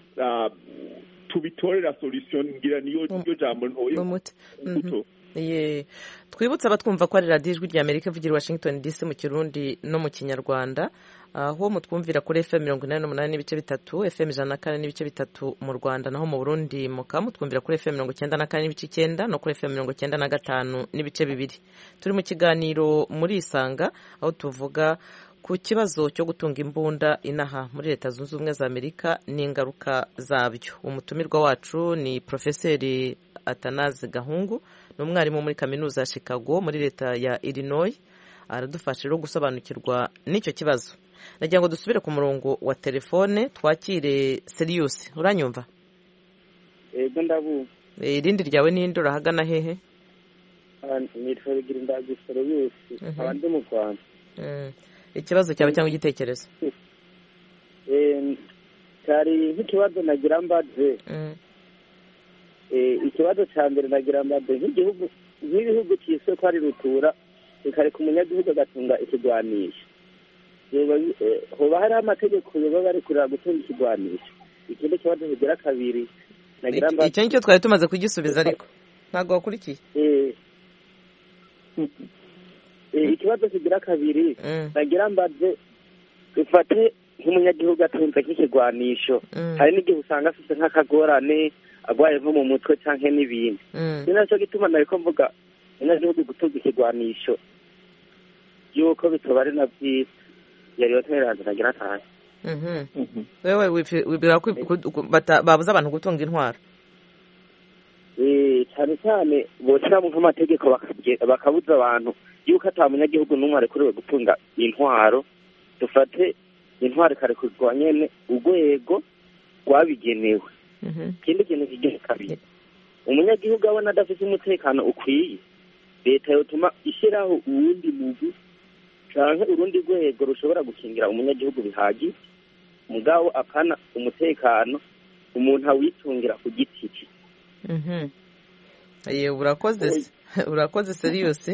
tubitorera solution ngira niyo niyo jambo ntoye Ye twibutsa abatwumva ko ari radio ijwi rya Amerika ivugira Washington D C mu Kirundi no mu Kinyarwanda aho mutwumvira kuri F M mirongo inani n'umunani n'ibice bitatu F M ijana na kane n'ibice bitatu mu Rwanda naho mu Burundi muka mutwumvira kuri F M mirongo icyenda na kane n'ibice icyenda no kuri F M mirongo icyenda na gatanu n'ibice bibiri turi mu kiganiro muri Isanga aho tuvuga ku kibazo cyo gutunga imbunda inaha muri Leta Zunze Ubumwe za Amerika n'ingaruka zabyo. Umutumirwa wacu ni Profeseri Atanaze Gahungu, ni umwarimu muri kaminuza ya Chicago muri leta ya Illinois. Aradufasha rero gusobanukirwa n'icyo kibazo. Nagira ngo dusubire ku murongo wa telefone twakire Serious. Uranyumva? Ego ndabu. Irindi ryawe n'indi urahagana hehe? Nitwa Bigirindazi Serious, abandi mu Rwanda. Ikibazo cyawe cyangwa igitekerezo? Eh, cyari nk'ikibazo nagira mbaze. Eh, ikibazo cya mbere nagira mbaze nk'igihugu nk'ibihugu cyise ko ari rutura bikareka umunyagihugu agatunga ikigwanisho. Hoba hari amategeko yoba bari kurira gutunga ikigwanisho. Ikindi kibazo kigira kabiri nagira mbaze. Icyo nicyo twari tumaze kugisubiza ariko ntabwo wakurikiye. Eh ikibazo kigira kabiri nagira mbaze dufate nk'umunyagihugu atunze nk'ikigwanisho hari n'igihe usanga afite nk'akagorane agwaye nko mu mutwe cyangwa n'ibindi ni nacyo gituma nariko mvuga umunyagihugu gutunga ikigwanisho yuko bitoba ari na byiza yari yoteranze nagira cyane. Wewe wibwira ko babuza abantu gutunga intwaro? Eh cyane cyane boshyiramo nk'amategeko bakabuza abantu yuko ata munyagihugu n'umwe arekuriwe gutunga intwaro. Dufate intwaro ikarekurwa nyene urwego rwabigenewe. Ikindi kintu kigira kabiri umunyagihugu abona adafite umutekano ukwiye, leta yotuma ishyiraho uwundi mugwi canke urundi rwego rushobora gukingira umunyagihugu bihagije, mugabo apana umutekano umuntu awitungira ku giti cye. Aye, urakoze urakoze Serious.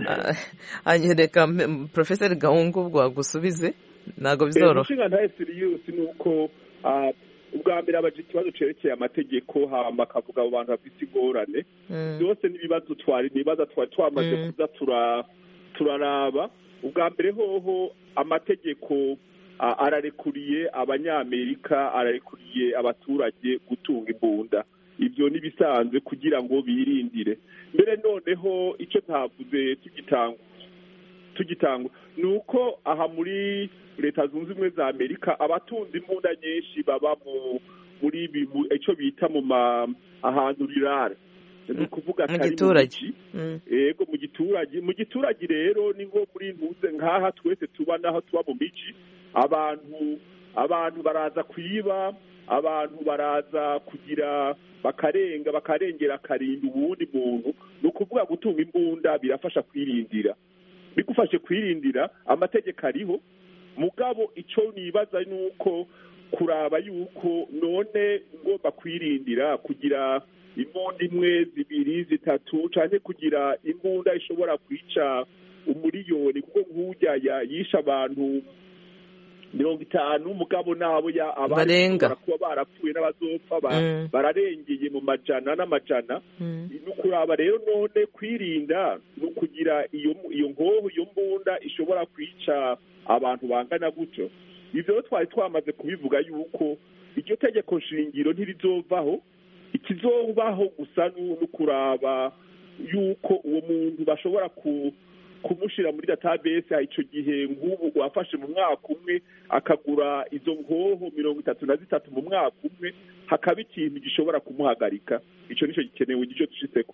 Anyereka Professor Gahungu ubwo agusubize nago bizoro. Inshinga nta Serious nuko ubwa mbere abaje ikibazo cerekeye amategeko hama kavuga abo bantu bafite ingorane byose n'ibibazo twari nibaza twari twamaze kuza tura turaraba. Ubwa mbere hoho amategeko ararekuriye abanyamerika, ararekuriye abaturage gutunga imbunda. Ibyo nibisanzwe kugira ngo birindire. Mbere noneho icyo ntavuze tugitanga tugitanga nuko aha muri Leta Zunze Ubumwe za Amerika abatunze imbunda nyinshi baba mu muri icyo bita mu ahantu rirare, ni kuvuga mu giturage. Yego mu giturage mu giturage rero ni ngo muri ntuze nkaha twese tuba naho tuba mu miji, abantu abantu baraza kwiba, abantu baraza kugira bakarenga bakarengera karinda ubundi muntu. Ni ukuvuga gutunga imbunda birafasha kwirindira, bigufashe kwirindira amategeko ariho. Mugabo icyo nibaza nuko kuraba yuko none ngomba kwirindira kugira imbunda imwe zibiri zitatu cyane kugira imbunda ishobora kwica umuriyoni, kuko nk'ujya yisha abantu mirongo itanu mugabo nabo ya barenga kuba barapfuye n'abazopfa bararengeye mu majana n'amajana. Nukuraba rero none kwirinda no kugira iyo iyo ngoho iyo mbunda ishobora kwica abantu bangana gutyo. Ivyo twari twamaze kubivuga yuko iryo tegeko nshingiro ntirizovaho, ikizobaho gusa n'ukuraba yuko uwo muntu bashobora ku kumushira muri database. Icyo gihe nk'ubu wafashe mu mwaka umwe akagura izo ngoho mirongo itatu na zitatu mu mwaka umwe, hakaba ikintu gishobora kumuhagarika. Icyo nicyo gikenewe nicyo dushitseko.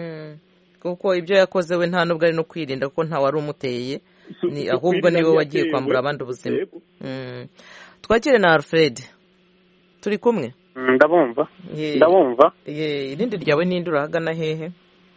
Kuko ibyo yakoze we nta nubwo ari no kwirinda kuko nta wari umuteye, ni ahubwo niwe wagiye kwambura abandi ubuzima. Twakire na Alfred. Turi kumwe? Ndabumva. Ndabumva. Ye, irindi ryawe n'indi urahagana hehe?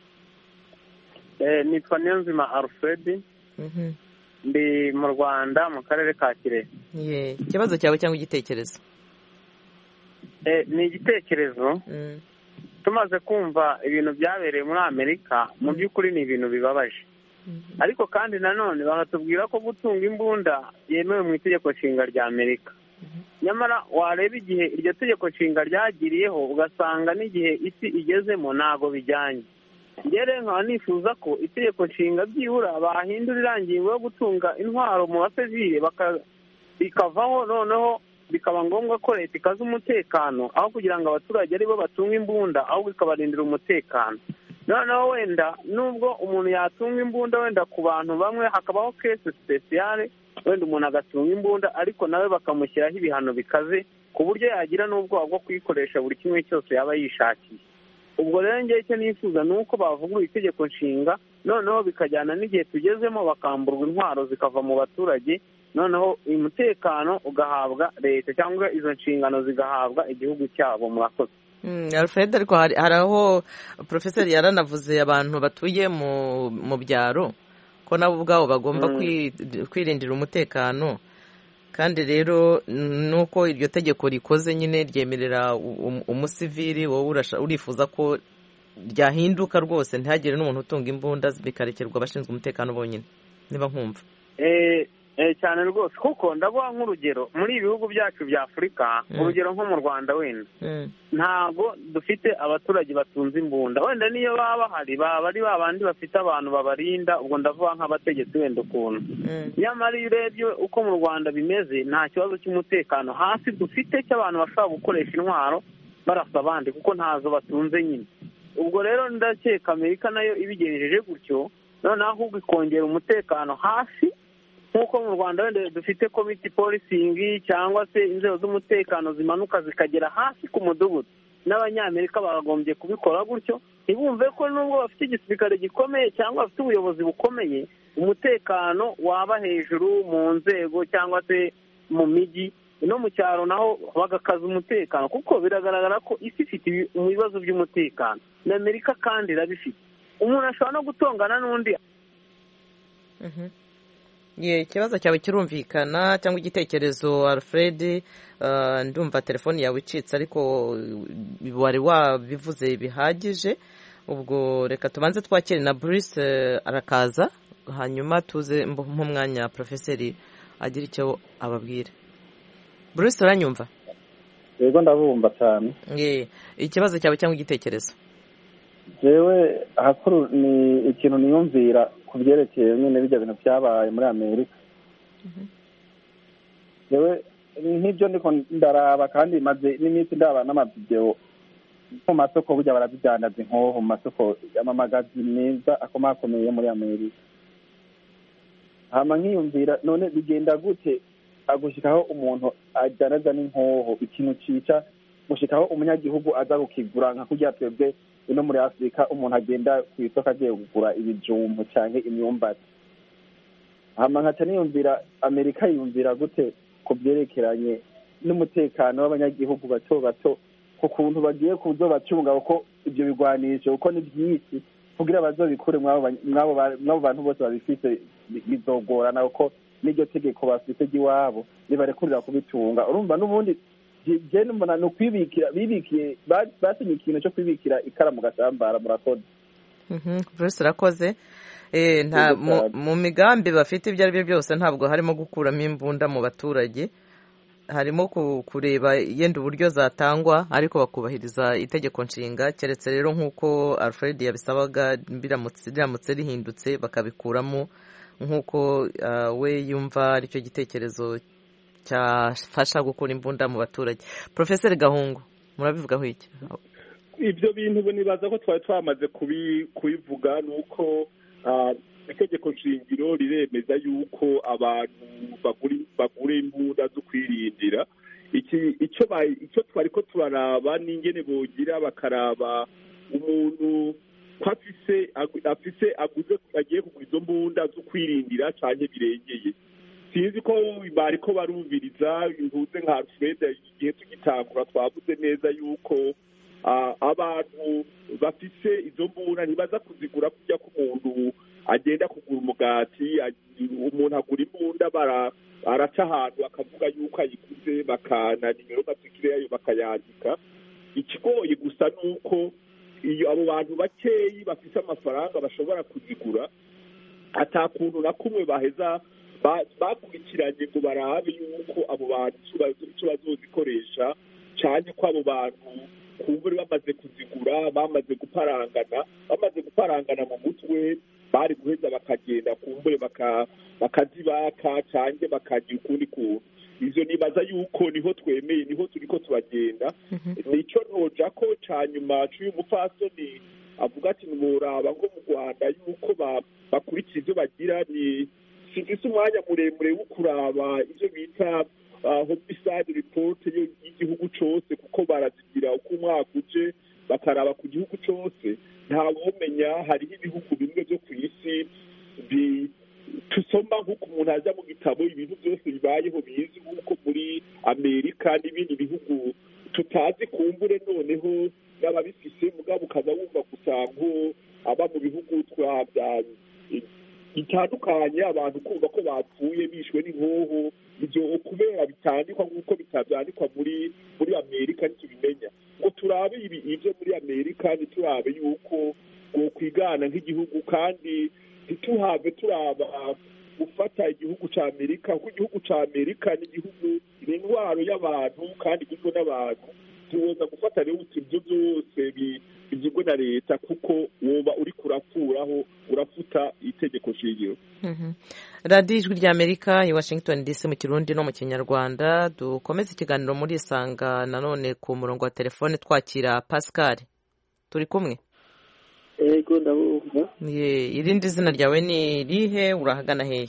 Eh, nitwa Niyonzima Alfred. Mhm. Ndi mu Rwanda mu karere ka Kirehe. Ye, ikibazo cyawe cyangwa igitekerezo? Eh, ni igitekerezo. Mm. Tumaze kumva ibintu byabereye muri Amerika, mu by'ukuri ni ibintu bibabaje. Ariko kandi nanone baratubwira ko gutunga imbunda yemewe mu itegeko nshinga rya Amerika. Nyamara wareba igihe iryo tegeko nshinga ryagiriyeho ugasanga n'igihe isi igezemo ntago bijyanye. Ngere nkaba nifuza ko itegeko nshinga byibura bahindura irangingo yo gutunga intwaro mu basivile bikavaho, noneho bikaba ngombwa ko leta ikaza umutekano aho kugira ngo abaturage aribo batunga imbunda, ahubwo ikabarindira umutekano. Noneho wenda nubwo umuntu yatunga imbunda wenda ku bantu bamwe hakabaho case speciale wenda umuntu agatunga imbunda ariko nawe bakamushyiraho ibihano bikaze ku buryo yagira n'ubwoba bwo kuyikoresha buri kimwe cyose yaba yishakiye. ubwo rero njyewe icyo nifuza ni uko bavugurura itegeko nshinga noneho bikajyana n'igihe tugezemo bakamburwa intwaro zikava mu baturage, noneho umutekano ugahabwa leta cyangwa izo nshingano zigahabwa igihugu cyabo. Murakoze. Alfred, ariko hari aho porofeseri yaranavuze abantu batuye mu byaro ko nabo ubwabo bagomba kwirindira umutekano, kandi rero nuko iryo tegeko rikoze nyine ryemerera umusivili wowe urifuza ko ryahinduka rwose ntihagire n'umuntu utunga imbunda bikarekerwa abashinzwe umutekano bonyine, niba nkumva. cyane rwose kuko ndavuga nk'urugero muri ibi bihugu byacu bya Afurika, urugero nko mu Rwanda wenda ntabwo dufite abaturage batunze imbunda, wenda niyo baba bahari baba ari babandi bafite abantu babarinda, ubwo ndavuga nk'abategetsi wenda ukuntu. nyamara iyo urebye uko mu Rwanda bimeze nta kibazo cy'umutekano hasi dufite cy'abantu bashobora gukoresha intwaro barasa abandi kuko ntazo batunze nyine. ubwo rero ndakeka Amerika nayo ibigejeje gutyo noneho ahubwo ikongera umutekano hasi nk'uko mu Rwanda wenda dufite community policing cyangwa se inzego z'umutekano zimanuka zikagera hasi ku mudugudu, n'abanyamerika bagagombye kubikora gutyo, ntibumve ko nubwo bafite igisirikare gikomeye cyangwa bafite ubuyobozi bukomeye umutekano waba hejuru mu nzego cyangwa se mu mijyi, no mu cyaro naho bagakaza umutekano, kuko biragaragara ko isi ifite ibibazo by'umutekano na Amerika kandi irabifite. umuntu ashobora no gutongana n'undi. ikibazo cyawe kirumvikana cyangwa igitekerezo Alfred, ndumva telefoni yawe icitse ariko wari wabivuze bihagije. ubwo reka tubanze twakire na Bruce arakaza, hanyuma tuze nk'umwanya profeseri agira icyo ababwira. Bruce, uranyumva? yego ndabumva cyane. ikibazo cyawe cyangwa igitekerezo? jewe hakuru ni ikintu niyumvira ku byerekeye nyine bijya bintu byabaye muri Amerika. jewe nk'ibyo ndiko ndaraba kandi maze n'iminsi ndaba n'amavideo mu masoko burya barazidandaza inkoho mu masoko y'amamagazini meza akomakomeye muri Amerika. hama nkiyumvira none bigenda gute agushikaho umuntu ajyanaza n'inkoho, ikintu cica gushikaho umunyagihugu aza kukigura nka kurya twebwe ino muri Afurika umuntu agenda ku isoko agiye kugura ibijumbu cyangwa imyumbati. hama nkaca niyumvira Amerika yumvira gute ku byerekeranye n'umutekano w'abanyagihugu bato bato, ku kuntu bagiye kuzobacunga uko ibyo bigwanisho uko ni byinshi kugira bazobikure mwabo bantu bose babifite bizogorana uko n'iryo tegeko bafite ry'iwabo nibarekurira kubitunga. urumva n'ubundi je mbona no kwibikira bibikiye basinye ikintu cyo kwibikira ikara mu gasambara. murakoze. mhm Bruce urakoze. eh nta mu migambi bafite ibyo ari byo byose ntabwo harimo gukuramo imbunda mu baturage, harimo kureba yenda uburyo zatangwa ariko bakubahiriza itegeko nshinga, keretse rero nk'uko Alfred yabisabaga biramutse biramutse rihindutse bakabikuramo nk'uko we yumva aricyo gitekerezo cyafasha gukura imbunda mu baturage. Profeseri Gahungu, murabivugaho iki? ibyo bintu nibaza ko twari twamaze kubivuga, nuko itegeko nshingiro riremeza yuko abantu bagura imbunda zo kwirindira. icyo twari ko turaraba n'ingene bogira bakaraba umuntu ko afise aguze agiye kugura izo mbunda zo kwirindira cyane birengeye. sinzi ko bari ko barumviriza impuze nka Alfred igihe tugitangura twavuze neza yuko abantu bafise izo mbunda ntibaza kuzigura kujya ku muntu agenda kugura umugati. umuntu agura imbunda araca ahantu akavuga yuko ayiguze bakana nimero matricule yayo bakayandika. ikigoye gusa nuko iyo abo bantu bakeyi bafise amafaranga bashobora kuzigura atakuntu na kumwe baheza bakurikiranye ngo barabe yuko abo bantu icyo bazozikoresha cyane ko abo bantu kumbure bamaze kuzigura bamaze guparangana bamaze guparangana mu mutwe bari guheza bakagenda kumbure bakazibaka cyane bakagira ukundi kuntu. ivyo nibaza yuko niho twemeye niho turiko turagenda. nico noja ko canyuma cy'uyu mupfasoni avuga ati muraba ngo mu Rwanda yuko bakurikiza ibyo bagira ni sifise umwanya muremure wo kuraba ivyo bita homicide report y'igihugu cose kuko barazigira uko umwaka uje bakaraba ku gihugu cose ntawomenya hariho ibihugu bimwe vyo kw'isi tusoma nk'uko umuntu aja mu gitabo ibintu byose bibayeho bizi nk'uko muri amerika n'ibindi bihugu tutazi kumbure noneho n'ababifise mugabo ukaza wumva gusa nko aba mu bihugu twabya bitandukanye abantu kumva ko bapfuye bishwe n'inkoho ibyo kubera bitandikwa nk'uko bitabyandikwa muri muri amerika ntitubimenya ngo turabe ibi ibyo muri amerika ntiturabe yuko ngo kwigana nk'igihugu kandi ntituhave turaba gufata igihugu ca amerika kuko igihugu ca amerika ni igihugu ni indwaro y'abantu kandi igizwe n'abantu tuwoza gufata rero ibyo byose bigirwe na leta kuko woba uri kurapfuraho urafuta itegeko shingiro. radiyo ijwi rya amerika i washington dc mu kirundi no mu kinyarwanda dukomeze ikiganiro muri isanga nanone ku murongo wa telefone twakira pascal turi kumwe. yego ndabumva. irindi zina ryawe ni rihe urahagana hehe?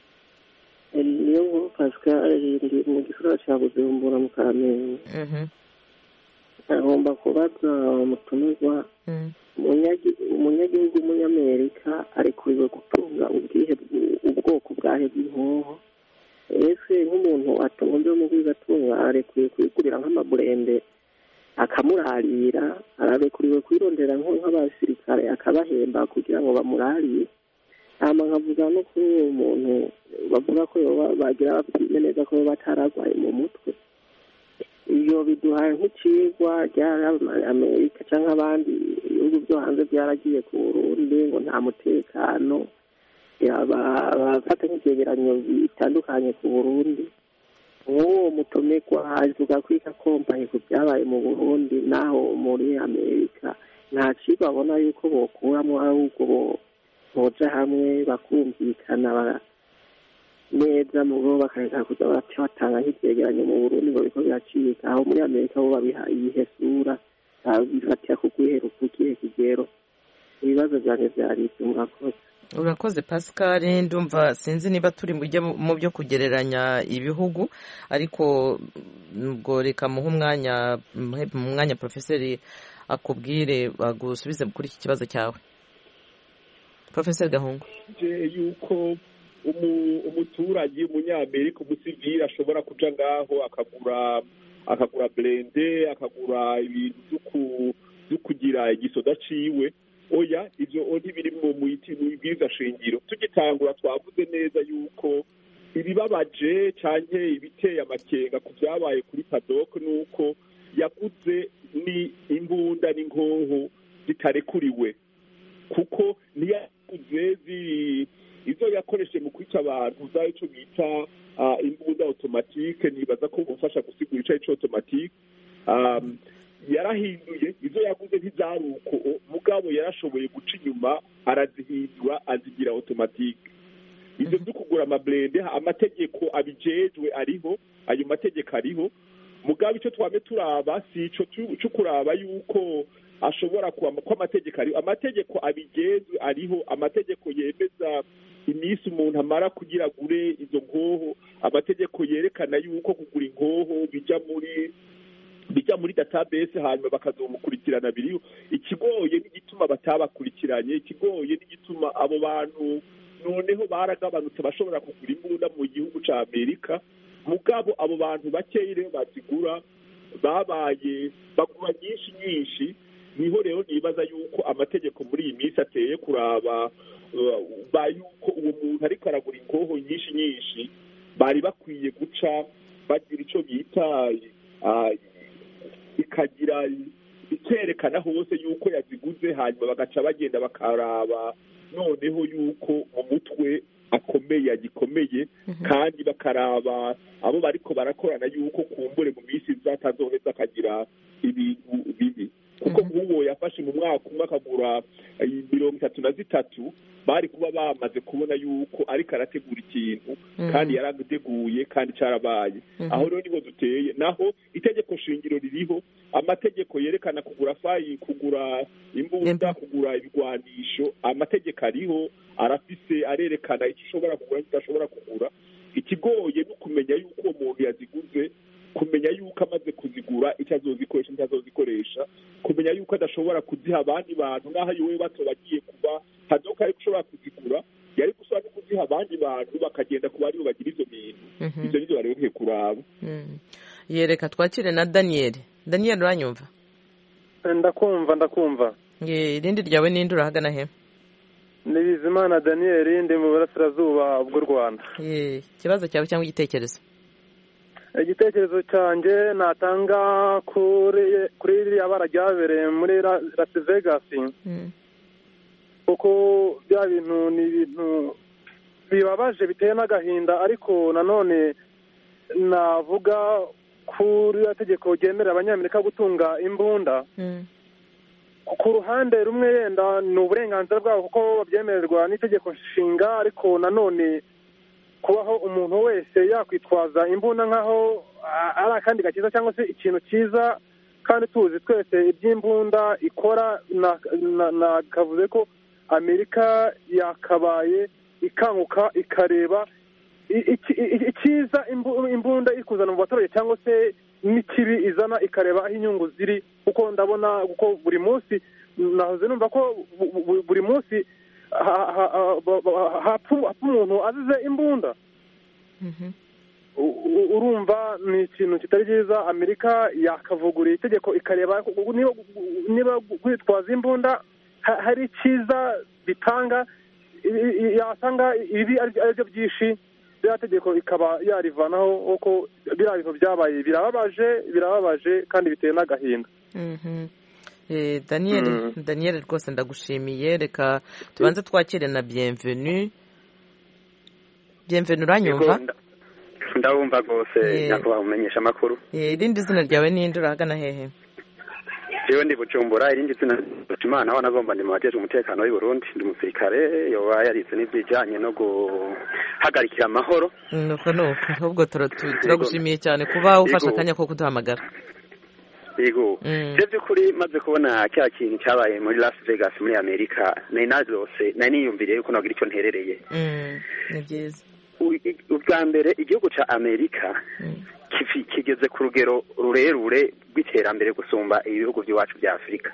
niyo nkuru pascal rindi mu gisagara cya bujumbura mu kamenge. agomba kubaza umutumirwa umunyagihugu w'umunyamerika arekuriwe gutunga ubwoko bwahe bw'inkoho ese nk'umuntu atunze mu bw'igatunga arekuriwe kwigurira nk'amaburende akamurarira ararekuriwe kwirondera nk'abasirikare akabahemba kugira ngo bamurarire hama nkavuga no kuri uwo muntu bavuga ko bagira bapime neza ko bataragwaye mu mutwe iyo biduhaye nk'icigwa ry'amerika cyangwa abandi ibihugu byo hanze byaragiye ku Burundi ngo nta mutekano bafata nk'ivyegeranyo bitandukanye ku Burundi uwo mutomekwa avuga ko ikakompanyi ku byabaye mu Burundi naho muri Amerika nta cigwa abona yuko bokuramo ahubwo boja hamwe bakumvikana neza mu bo bakareka kuza batanga nk'ivyegeranyo mu Burundi ngo biko biracika aho muri Amerika bo babiha iyihe sura bifatira ku kwiheruka kukihe kigero ibibazo vyane vyari ivyo. murakoze. urakoze pascal ndumva sinzi niba turi mu byo kugereranya ibihugu ariko ubwo reka muhe umwanya mu mwanya profeseri akubwire agusubize kuri iki kibazo cyawe. Profeseri Gahungu. yuko umuturage umunyamerika umusivili ashobora kuja ngaho akagura akagura blende akagura ibintu byo kugira igisoda ciwe oya ivyo ntibiri mu bwiza shingiro. tugitangura twavuze neza yuko ibibabaje canke ibiteye amakenga ku vyabaye kuri padok nuko yaguze ni imbunda n'inkoho zitarekuriwe kuko niyaguze izo yakoresheje mu kwica abantu za ico bita imbunda automatique nibaza ko bufasha gusigura ico ico automatique yarahinduye izo yaguze ntizaruko mugabo yarashoboye guca inyuma arazihindura azigira automatique. ivyo byo kugura amablende amategeko abijejwe ariho ayo mategeko ariho mugabo ico twame turaba si ico cyo kuraba yuko ashobora ko amategeko ariho amategeko abijejwe ariho amategeko yemeza iminsi umuntu amara kugira agure izo nkoho amategeko yerekana yuko kugura inkoho bija muri bija muri database hanyuma bakazomukurikirana biriho. ikigoye n'igituma batabakurikiranye ikigoye n'igituma abo bantu noneho baragabanutse bashobora kugura imbunda mu gihugu ca Amerika mugabo abo bantu bakeyi rero bazigura babaye bagura nyinshi nyinshi niho rero nibaza yuko amategeko muri iyi minsi ateye kuraba ba yuko uwo muntu ariko aragura inkoho nyinshi nyinshi bari bakwiye guca bagira ico bita ikagira ikerekana hose yuko yaziguze hanyuma bagaca bagenda bakaraba noneho yuko mu mutwe akomeye agikomeye kandi bakaraba abo bariko barakorana yuko kumbure mu minsi zatazoheza akagira ibintu bibi kuko nk'uwo yafashe mu mwaka umwe akagura mirongo itatu na zitatu bari kuba bamaze kubona yuko ariko arategura ikintu kandi yaragiteguye kandi cyarabaye aho rero niho duteye naho itegeko shingiro ririho amategeko yerekana kugura fayi kugura imbunda kugura ibigwanisho amategeko ariho arafise arerekana icyo ushobora kugura n'idashobora kugura ikigoye no kumenya yuko uwo muntu yaziguze kumenya yuko amaze kuzigura icyo azozikoresha n'icyo azozikoresha kumenya yuko adashobora kuziha abandi bantu n'aho yowe bato bagiye kuba hadoka ariko ushobora kuzigura yari gusaba no kuziha abandi bantu bakagenda kuba aribo bagira ivyo bintu ivyo nivyo barekeye kuraba yereka twakire na Daniel Daniel uranyumva ndakumva ndakumva irindi ryawe ninde urahagana he ni Bizimana Daniel ndi mu burasirazuba bw'u Rwanda ikibazo cyawe cyangwa igitekerezo igitekerezo cyanjye natanga kuri kuri iriya bara ryabereye muri Las Vegas kuko bya bintu ni ibintu bibabaje biteye n'agahinda ariko nanone navuga kuri tegeko ryemerera abanyamerika gutunga imbunda ku ruhande rumwe yenda ni uburenganzira bwabo kuko babyemererwa n'itegeko nshinga ariko nanone kubaho umuntu wese yakwitwaza imbunda nk'aho ari akandi gakiza cyangwa se ikintu cyiza kandi tuzi twese iby'imbunda ikora nakavuze ko amerika yakabaye ikanguka ikareba icyiza imbunda iri kuzana mu baturage cyangwa se n'ikibi izana ikareba aho inyungu ziri kuko ndabona kuko buri munsi nahoze numva ko buri munsi hapfa umuntu azize imbunda urumva ni ikintu kitari cyiza amerika yakavuguriye itegeko ikareba niba kwitwaza imbunda hari icyiza bitanga yasanga ibi aribyo byinshi bya tegeko ikaba yarivanaho kuko biriya bintu byabaye birababaje birababaje kandi biteye n'agahinda Daniel Daniel rwose ndagushimiye reka tubanze twakire na Bienvenue Bienvenue uranyumva ndabumva rwose nyakubahwa umenyesha amakuru irindi zina ryawe ninde urahagana hehe jewe ndi Bujumbura irindi zina Imana aho nagomba ndi mu bajeje umutekano w'i Burundi ndi umusirikare yoba yaritse n'ibyijanye no guhagarikira amahoro nuko nuko ahubwo turagushimiye cyane kuba ufasha akanya ko kuduhamagara yego je byukuri maze kubona cya kintu cyabaye muri Las Vegas muri Amerika nari nazose nari niyumviriye yuko nagira icyo nterereye ni byiza ubwa mbere igihugu ca Amerika kigeze ku rugero rurerure rw'iterambere gusumba ibihugu by'iwacu bya Afurika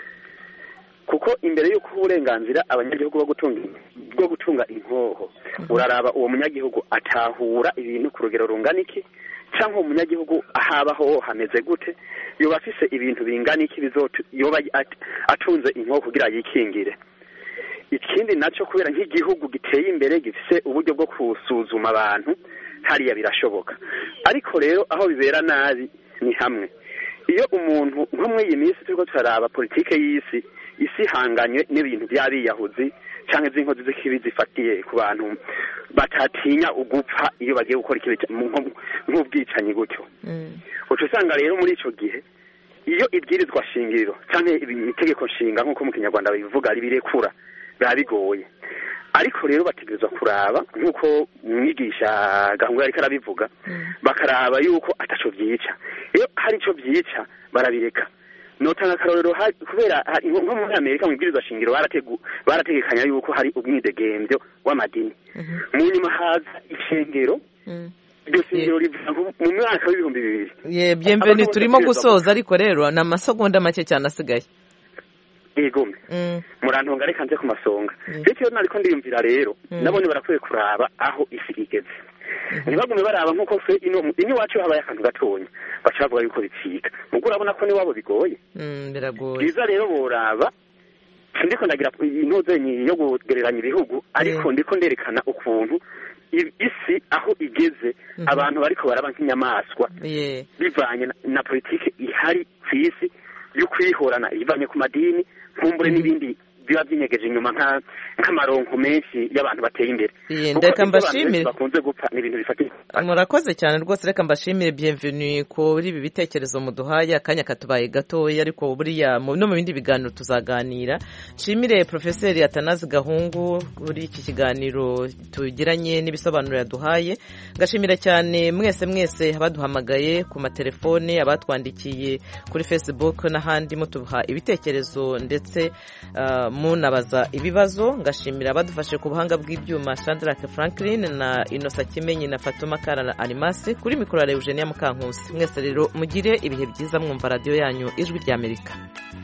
kuko imbere y'uko uburenganzira abanyagihugu bwo gutunga bwo gutunga inkoho uraraba uwo munyagihugu atahura ibintu ku rugero rungana iki cyangwa umunyagihugu ahabaho hameze gute yoba afise ibintu bingana iki bizotu yoba atunze inkoho kugira yikingire ikindi nacyo kubera nk'igihugu giteye imbere gifise uburyo bwo kusuzuma abantu hariya birashoboka ariko rero aho bibera nabi ni hamwe iyo umuntu nko muri iyi minsi turiko turaraba politike y'isi isi hanganywe n'ibintu by'abiyahuzi cyangwa iz'inkozi z'ikibi zifatiye ku bantu batatinya ugupfa iyo bagiye gukora ikibi nk'ubwicanyi gutyo uca usanga rero muri ico gihe iyo ibwirizwa shingiro cyangwa itegeko nshinga nk'uko mu kinyarwanda bivuga ribirekura biba bigoye ariko rero bategerezwa kuraba nk'uko umwigisha gahungu yariko arabivuga bakaraba yuko ataco vyica iyo hari ico vyica barabireka notanga akarorero kubera nko muri Amerika mu bwirizwa shingiro barategekanya yuko hari umwidegemvyo w'amadini mu nyuma haza ishengero iryo shingiro rivuga mu mwaka w'ibihumbi bibiri ye Bienvenue turimo gusoza ariko rero ni amasegonda make cyane asigaye egome murantunga reka nze ku masonga bityo iyo nariko ndiyumvira rero nabone barakwiye kuraba aho isi igeze ntibagume baraba nk'uko fe ino iwacu habaye akantu gatonya baca bavuga yuko bicika mugo urabona ko n'iwabo bigoye biragoye byiza rero boraba ndiko ndagira intuzenyi yo kugereranya ibihugu ariko ndiko nderekana ukuntu isi aho igeze abantu bariko baraba nk'inyamaswa bivanye na politike ihari ku isi yo kwihorana ivanye ku madini kumbure n'ibindi biba byinyegeje inyuma nk'amaronko menshi y'abantu bateye imbere ndeka mbashimire bakunze gupfa ni ibintu bifatika. Murakoze cyane rwose, reka mbashimire bienvenue kuri ibi bitekerezo muduhaye, akanya katubaye gatoya ariko buriya no mu bindi biganiro tuzaganira. Nshimire Professeur Atanaze Gahungu kuri iki kiganiro tugiranye n'ibisobanuro yaduhaye. Ngashimira cyane mwese mwese abaduhamagaye ku matelefone, abatwandikiye kuri Facebook n'ahandi mutuha ibitekerezo ndetse uh, munabaza ibibazo. Ngashimira abadufashe ku buhanga bw'ibyuma Sandra Franklin na Innocent Kimenyi na Fatuma Karana Animasi, kuri mikoro ya Eugenia Mukankusi. Mwese rero mugire ibihe byiza mwumva radio yanyu Ijwi ry'Amerika.